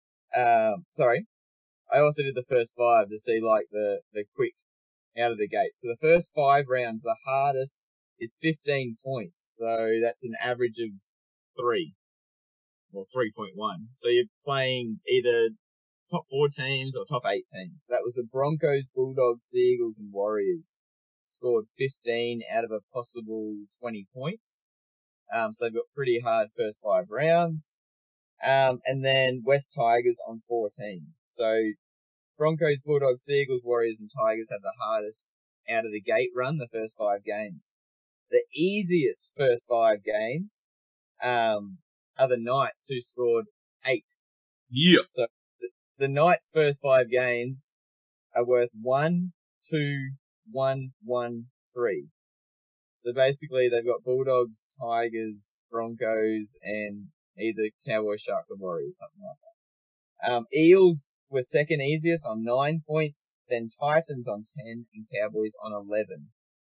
um, sorry, I also did the first five to see like the, the quick out of the gate. So the first five rounds, the hardest is fifteen points. So that's an average of three. Well, three point one. So you're playing either top four teams or top eight teams. That was the Broncos, Bulldogs, Seagulls, and Warriors. Scored fifteen out of a possible twenty points. Um, so they've got pretty hard first five rounds. Um, and then West Tigers on fourteen. So Broncos, Bulldogs, Seagulls, Warriors, and Tigers have the hardest out of the gate run the first five games. The easiest first five games, um, are the Knights who scored eight. Yeah. So the, the Knights' first five games are worth one, two, one, one, three. So basically, they've got Bulldogs, Tigers, Broncos, and either Cowboys, Sharks, or Warriors, something like that. Um, Eels were second easiest on nine points, then Titans on ten, and Cowboys on eleven.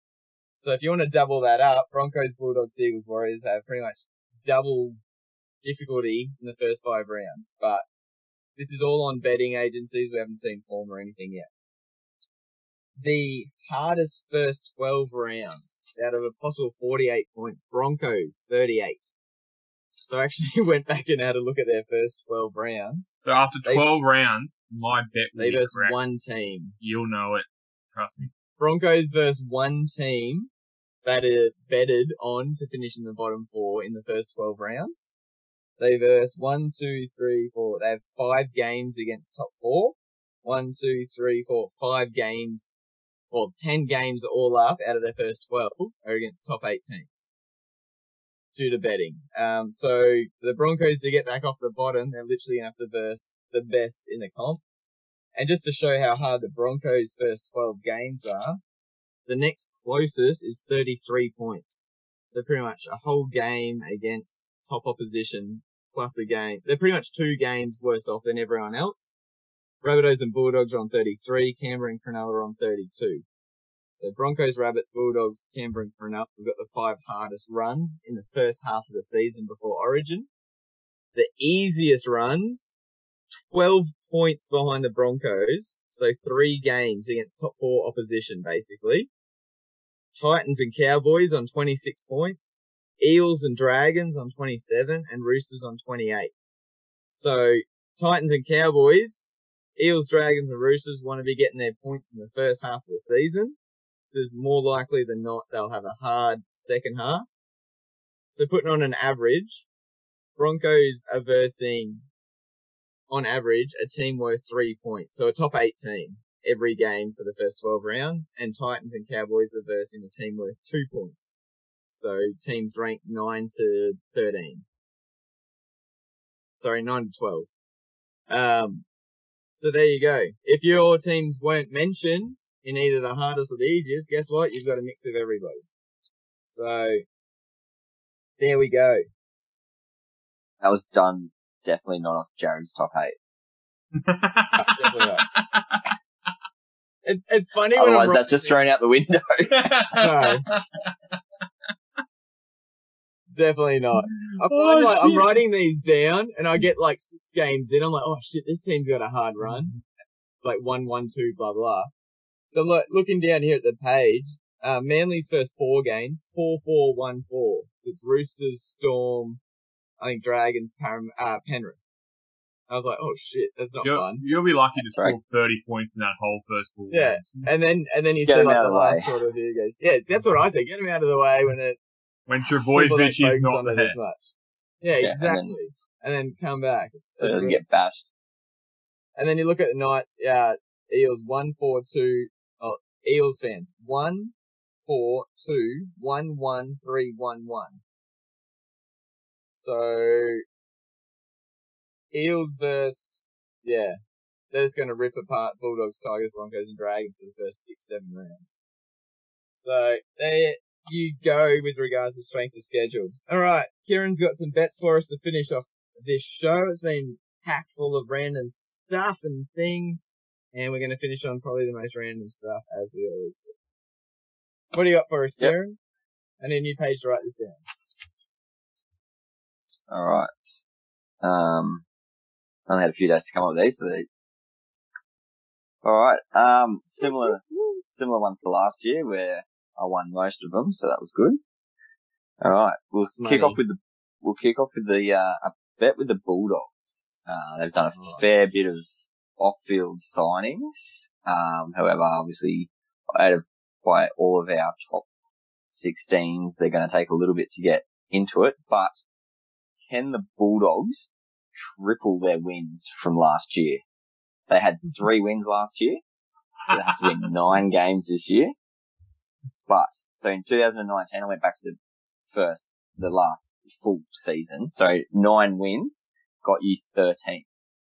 So if you want to double that up, Broncos, Bulldogs, Eagles, Warriors have pretty much double difficulty in the first five rounds. But this is all on betting agencies. We haven't seen form or anything yet. The hardest first twelve rounds out of a possible forty-eight points, Broncos, thirty-eight. So I actually went back and had a look at their first twelve rounds. So after They- twelve rounds, my bet will They be versed correct. one team. You'll know it. Trust me. Broncos versus one team that are betted on to finish in the bottom four in the first twelve rounds. They verse one, two, three, four. They have five games against top four. One, two, three, four, five games, well, ten games all up out of their first twelve are against top eight teams due to betting. Um, so the Broncos, to get back off the bottom, they're literally going to have to verse the best in the comp. And just to show how hard the Broncos' first twelve games are, the next closest is thirty-three points. So pretty much a whole game against top opposition plus a game. They're pretty much two games worse off than everyone else. Rabbitohs and Bulldogs are on thirty-three. Canberra and Cronulla are on thirty-two. So Broncos, Rabbits, Bulldogs, Canberra and Cronulla have got the five hardest runs in the first half of the season before Origin. The easiest runs, twelve points behind the Broncos. So three games against top four opposition, basically. Titans and Cowboys on twenty-six points. Eels and Dragons on twenty-seven. And Roosters on twenty-eight. So Titans and Cowboys, Eels, Dragons and Roosters want to be getting their points in the first half of the season. So it's more likely than not they'll have a hard second half. So putting on an average, Broncos are versing, on average, a team worth three points. So a top eight team every game for the first twelve rounds. And Titans and Cowboys are versing a team worth two points. So teams ranked nine to thirteen. Sorry, nine to twelve. Um, so there you go. If your teams weren't mentioned in either the hardest or the easiest, guess what? You've got a mix of everybody. So there we go. That was done definitely not off Jared's top eight. No, definitely not. It's it's funny when Otherwise, I'm that's just thrown out the window. No. Definitely not. I find Oh, like I'm shit. writing these down and I get like six games in. I'm like, oh shit, this team's got a hard run. Like one, one, two, blah, blah. So I'm like looking down here at the page, uh, Manly's first four games, four, four, one, four. So it's Roosters, Storm, I think Dragons, Param- uh, Penrith. I was like, oh shit, that's not You'll, fun. you'll be lucky to That's score right. thirty points in that whole first four Yeah. games. And then, and then you Get see him like out the of the last way. sort of here goes, yeah, that's what I say. Get him out of the way when it, When people don't Trebojevic is focus not on the it head. as much. Yeah, Yeah, and then- exactly. And then, come back. It's So it too doesn't good. get bashed. And then you look at the night, yeah, Eels one, four, two, oh, Eels fans, one, four, two, one, one, three, one, one. So, Eels versus, yeah, they're just going to rip apart Bulldogs, Tigers, Broncos and Dragons for the first six, seven rounds. So, there you go with regards to strength of schedule. Alright, Kieran's got some bets for us to finish off this show. It's been packed full of random stuff and things, and we're going to finish on probably the most random stuff as we always do. What do you got for us, Yep. Kieran? I need a new page to write this down. All right. Um, I only had a few days to come up with these, so they... All right. Um, similar, similar ones to last year where I won most of them, so that was good. All right. We'll It's kick money. off with the, we'll kick off with the, uh, a bet with the Bulldogs. Uh, they've done a Right. fair bit of off-field signings. Um, however, obviously, out of by all of our top sixteens, they're going to take a little bit to get into it, but can the Bulldogs triple their wins from last year? They had three wins last year, so they have to win nine games this year. But, so in two thousand nineteen, I went back to the first, the last full season. So nine wins got you thirteen.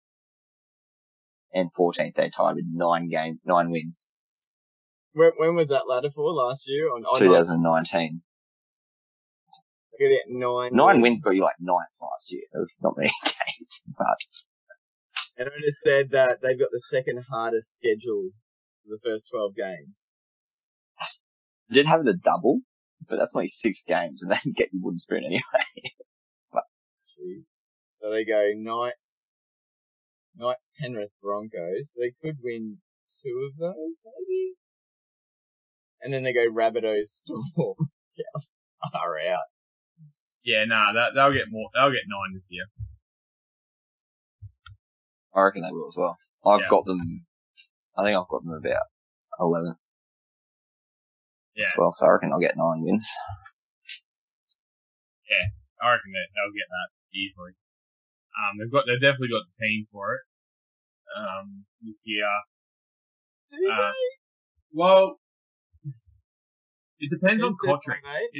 And fourteenth, they tied with nine game, nine wins. When, when was that ladder for? Last year? On, on twenty nineteen. I get it, nine. Nine wins got you like ninth last year. There was not many games, but And I just said that they've got the second hardest schedule for the first twelve games. I did have the double, but that's only six games, and they can get you wooden spoon anyway. Jeez. So they go Knights, Knights, Penrith, Broncos. So they could win two of those, maybe? And then they go Rabbitohs, Storm. Yeah, far out. Yeah, nah, that, they'll get more. They'll get nine this year. I reckon they will as well. I've Yeah. got them. I think I've got them about eleventh. Yeah. Well, so I reckon I'll get nine wins. I reckon that they'll get that easily. Um, they've got, they've definitely got the team for it. Um, this year. Do they? Uh, well, it depends Who's on their Kotrick. five eight? It,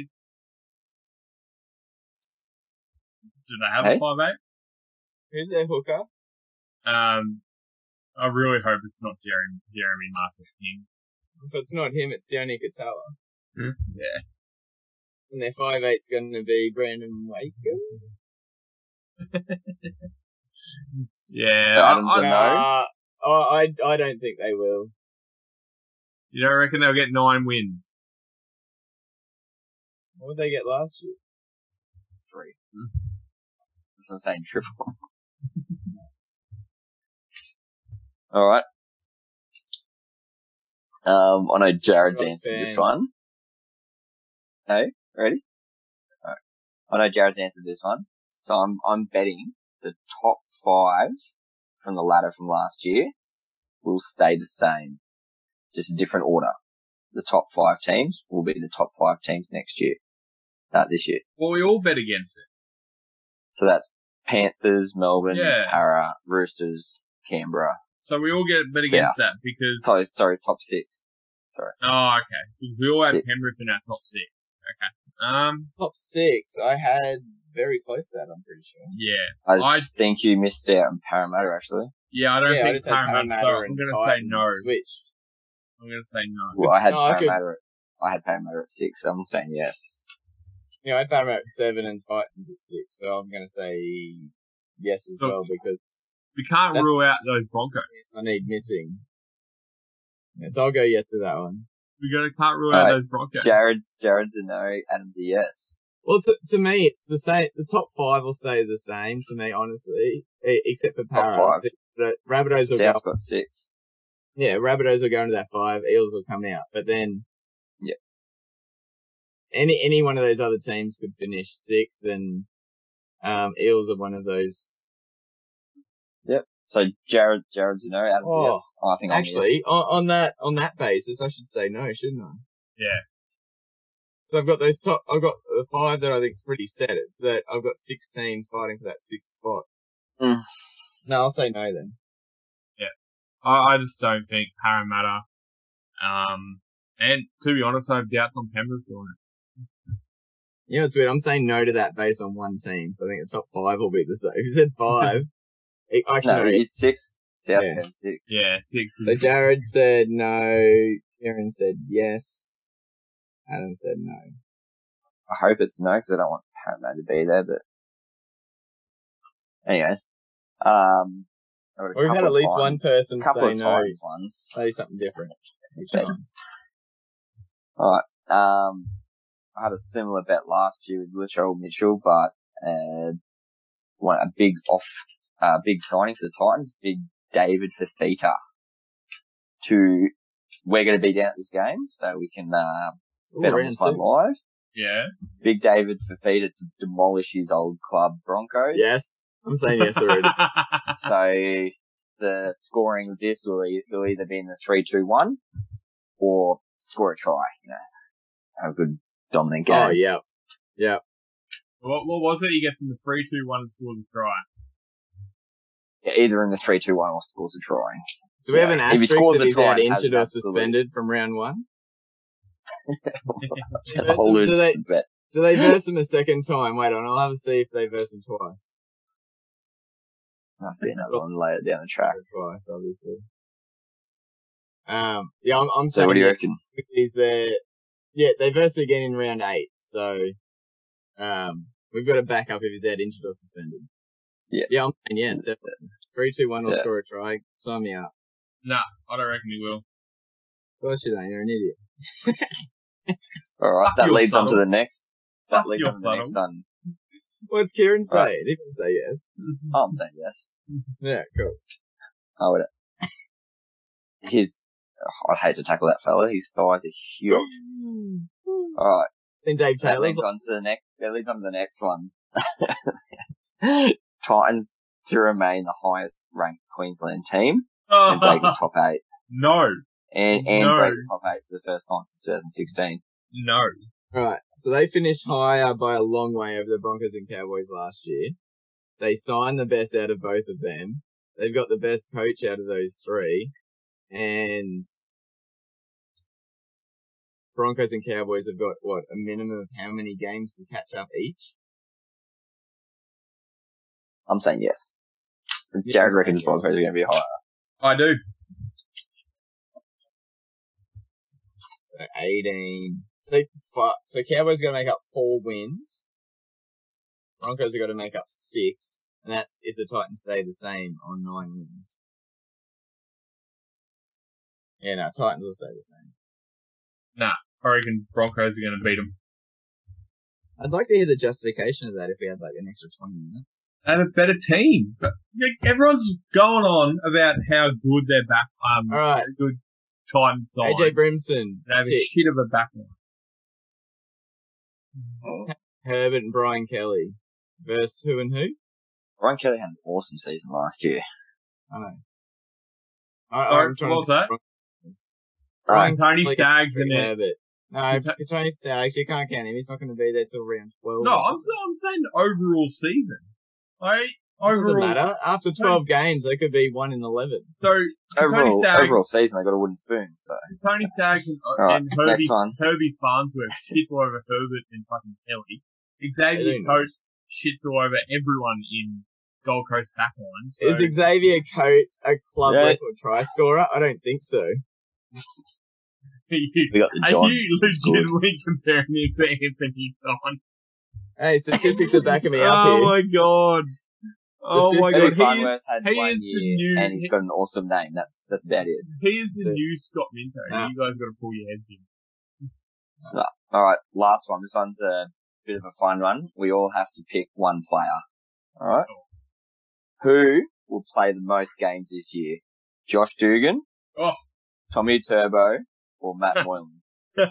do they have Hey? a five eight? Who's their hooker? Um, I really hope it's not Jeremy, Jeremy Marshall King. If it's not him, it's Danny Katala. Yeah. And their five eight's going to be Brandon Waker. Yeah. Adams I, a I, no? Uh, I, I don't think they will. you don't reckon they'll get nine wins? What did they get last year? Three. That's what I'm saying, triple. Alright. Um, I know Jared's Rock answered this fans. one. Hey, ready? Alright. I know Jared's answered this one. So I'm, I'm betting the top five from the ladder from last year will stay the same. Just a different order. The top five teams will be the top five teams next year. Uh, this year. Well, we all bet against it. So that's Panthers, Melbourne, Yeah. Para, Roosters, Canberra. So we all get bet against South. that because, Sorry, sorry, top six. Sorry. oh, okay. Because we all had Six. Penrith in our top six. Okay. Um, Top six, I had very close to that, I'm pretty sure. yeah. I I- just think you missed out on Parramatta, actually. Yeah, I don't yeah, I think just had Parramatta, Parramatta so I'm and going to say Titans no. switched. I'm going to say no. Well, I had No, I could- Parramatta at, I had Parramatta at six, so I'm saying yes. Yeah, I had Parramatta at seven and Titans at six, so I'm going to say yes as So- well because We can't That's- rule out those Broncos. I need missing. Yeah, so I'll go yes to that one. We gotta can't rule out Alright, those Broncos. Jared's, Jared's a no, Adam's a yes. Well, to, to me, it's the same. The top five will stay the same to me, honestly, e- except for Para. five. The, the Rabbitohs will South's go. got six. Yeah, Rabbitohs will go into that five. Eels will come out, but then Yeah. any any one of those other teams could finish sixth, and um, Eels are one of those. So Jared, Jared's a no, Adam's a Oh, yes. Oh, I think I'm a yes. Actually, on, on that on that basis, I should say no, shouldn't I? Yeah. So I've got those top. I've got the five that I think is pretty set. It's that I've got six teams fighting for that sixth spot. Mm. No, I'll say no then. I, I just don't think Parramatta. Um, and to be honest, I have doubts on Penrith doing it. You know, it's weird. I'm saying no to that based on one team. So I think the top five will be the same. If you said five, it- actually, No, no. it's six. South's Yeah. going six. Yeah, six. So Jared said no. Kieran said yes. Adam said no. I hope it's no, because I don't want Parramatta to be there, but anyways. Um, I've got a We've had couple at least of one Titans- person couple say of no. Titans ones. Say something different each Okay. time. Alright, um, I had a similar bet last year with Latrell Mitchell, but, uh, one, a big off, uh, big signing for the Titans, big David Fafita to, we're going to be down at this game, so we can, uh, Ooh, bet on round this one two. live. Yeah. Big David Fafita to demolish his old club Broncos. Yes. I'm saying yes already. So the scoring of this will, e- will either be in the three two one or score a try, you know, have a good dominant game. Oh, yeah. Yeah. what, what was it? He gets in the three, two, one and scores a try. Yeah, either in the three two one or scores a try. Do we have an Yeah, if he asterisk scores that a he's try, out it has injured an or absolute- suspended from round one? I'll lose do they the bet. do they verse him a second time? Wait on, I'll have a see if they verse him twice. Must be another one later down the track. Twice, obviously. Um, yeah, I'm, I'm So saying what do you that reckon? Is there? Yeah, they verse again in round eight. So, um, we've got to back up if he's out injured or suspended. Yeah. Yeah, I'm saying yes, definitely. Three, two, one, will Yeah. score a try. Sign me up. Nah, I don't reckon he will. Of course you don't. You're an idiot. Alright, Fuck that your leads on to subtle. the next. That Fuck leads your on to the next one. What's Kieran saying? Right. He can say yes. Oh, I'm saying yes. Yeah, cool. I would. His, oh, I'd hate to tackle that fella. His thighs are huge. Alright. Then Dave That Taylor's leads on to the next. That leads on to the next one. Titans to remain the highest ranked Queensland team and break the top eight, No. and and No. break the top eight for the first time since twenty sixteen. No. Right. So they finished higher by a long way over the Broncos and Cowboys last year. They signed the best out of both of them. They've got the best coach out of those three. And Broncos and Cowboys have got, what, a minimum of how many games to catch up each? I'm saying yes. Yeah, Jared I'm reckons saying Broncos yes. are going to be higher. I do. So eighteen. So, five, so Cowboys got to make up four wins. Broncos have got to make up six. And that's if the Titans stay the same on nine wins. Yeah, no, Titans will stay the same. Nah, I reckon Broncos are going to beat them. I'd like to hear the justification of that if we had like an extra twenty minutes. They have a better team. But like, everyone's going on about how good their back, um, All right. good Titans side. A J Brimson. They have a tick. shit of a back line. Herbert and Brian Kelly. Versus who and who? Brian Kelly had an awesome season last year. I know. I, Sorry, I'm trying what to was that? Brian Tony Kelly, Staggs and Patrick then- Herbert. No, Tony Staggs, you can't count him. He's not going to be there till round twelve. No, or I'm, something. I'm saying overall season. Like, It doesn't overall. matter. After twelve games, they could be one in eleven. So, Tony Overall, Staggs, overall season, they got a wooden spoon, so. Tony Staggs and, uh, Alright, and next Herbie, one. Herbie Farnsworth shits all over Herbert and fucking Kelly. Xavier They do Coates shits all over everyone in Gold Coast backline. So, Is Xavier Coates a club Yeah. record try scorer? I don't think so. you, We got the are Don. you That's good. legitimately comparing him to Anthony Don? Hey, statistics are backing me up Oh here. my god. Oh my Statistics- god. Eddie He is, Farnworth had he one is the year, new- and he's got an awesome name. That's that's about it. he is the So- new Scott Minto. Ah. You guys got to pull your heads in. All right, last one. This one's a bit of a fun one. We all have to pick one player. All right. Who will play the most games this year? Josh Dugan, Oh. Tommy Turbo, or Matt Moylan?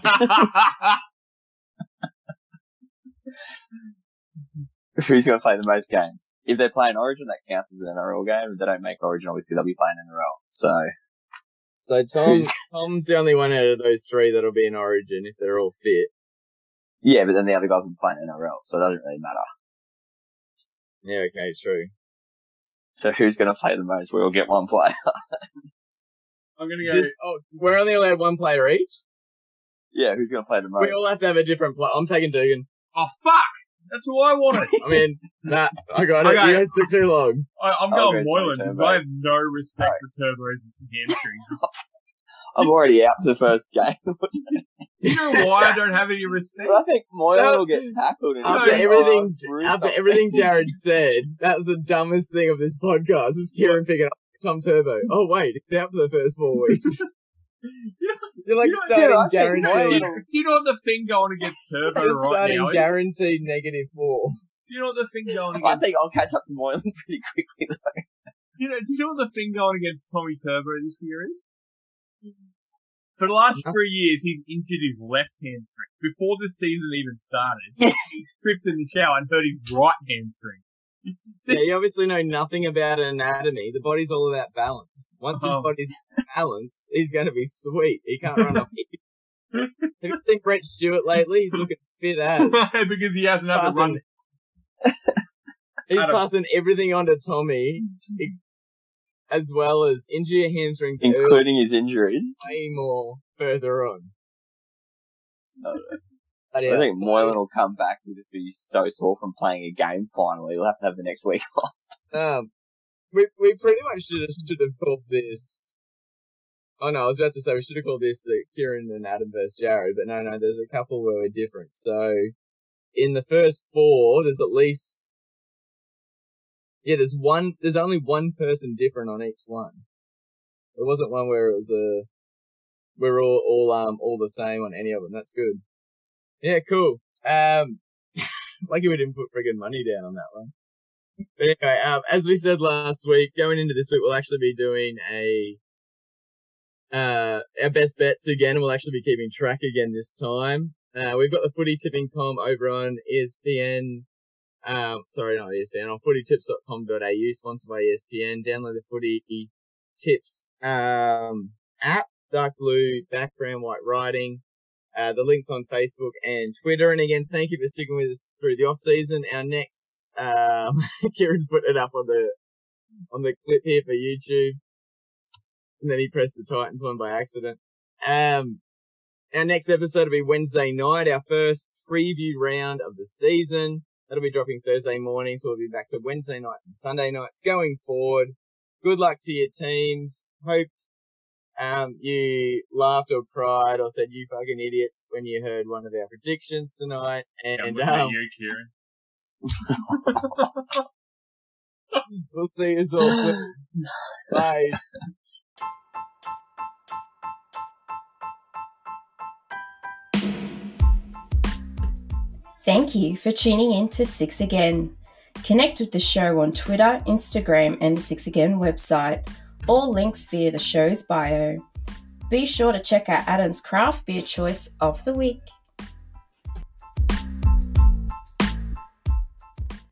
Who's going to play the most games? If they're playing Origin, that counts as an N R L game. If they don't make Origin, obviously they'll be playing N R L. So, So Tom, Who's- Tom's the only one out of those three that'll be in Origin if they're all fit. yeah, but then the other guys will be playing N R L, so it doesn't really matter. Yeah, okay, true. So who's going to play the most? We'll get one player. I'm gonna Is go. this, oh, we're only allowed one player each? Yeah, who's going to play the most? We all have to have a different player. I'm taking Dugan. Oh fuck! That's who I wanted. I mean, Matt, I got it. Okay. You guys took too long. I, I'm I'll going go Moylan Tommy because Turbo. I have no respect for Turbo's hamstrings. I'm already out to the first game. Do you know why I don't have any respect? But I think Moylan No. will get tackled. And After No, he'll everything, through after something. everything Jared said, that was the dumbest thing of this podcast. Is Kieran picking up Tom Turbo? Oh wait, he's out for the first four weeks. You're like You know- starting yeah, I think Do you, guaranteed. Moylan- do you know what the thing going against Turbo You're right starting now is? guaranteed negative four. Do you know what the thing going I against? think I'll catch up to Moylan pretty quickly, though. You know, do you know what the thing going against Tommy Turbo this year is? For the last No. three years, he's injured his left hamstring. Before the season even started, he tripped in the shower and hurt his right hamstring. Yeah, you obviously know nothing about anatomy. The body's all about balance. Once his Oh. body's balanced, he's going to be sweet. He can't run off. Have you seen Brett Stewart lately? He's looking fit as. Because he hasn't had to Passing- run. He's Adam. passing everything onto Tommy, as well as injure your hamstrings early, Including his injuries. way more further on. No. But I yeah, think so- Moylan will come back and just be so sore from playing a game finally. He'll have to have the next week off. Um, we we pretty much should have should have called this. Oh no, I was about to say we should have called this the Kieran and Adam versus Jared, but no, no, there's a couple where we're different. So in the first four, there's at least yeah, there's one. There's only one person different on each one. There wasn't one where it was a we're all all um all the same on any of them. That's good. Yeah, cool. Um, lucky we didn't put friggin' money down on that one. But anyway, um, as we said last week, going into this week, we'll actually be doing a, uh, our best bets again. We'll actually be keeping track again this time. Uh, we've got the footy tipping com over on E S P N. Um, sorry, not E S P N, on footy tips dot com dot a u, sponsored by E S P N. Download the Footy Tips, um, app, dark blue background, white writing. Uh, the link's on Facebook and Twitter. And again, thank you for sticking with us through the off season. Our next, um, Kieran's put it up on the, on the clip here for YouTube. And then he pressed the Titans one by accident. Um, our next episode will be Wednesday night, our first preview round of the season. That'll be dropping Thursday morning, so we'll be back to Wednesday nights and Sunday nights going forward. Good luck to your teams. Hope um, you laughed or cried or said, you fucking idiots, when you heard one of our predictions tonight. And yeah, um, you, Kieran. We'll see you all soon. Bye. Thank you for tuning in to Six Again. Connect with the show on Twitter, Instagram, and the Six Again website. All links via the show's bio. Be sure to check out Adam's craft beer choice of the week.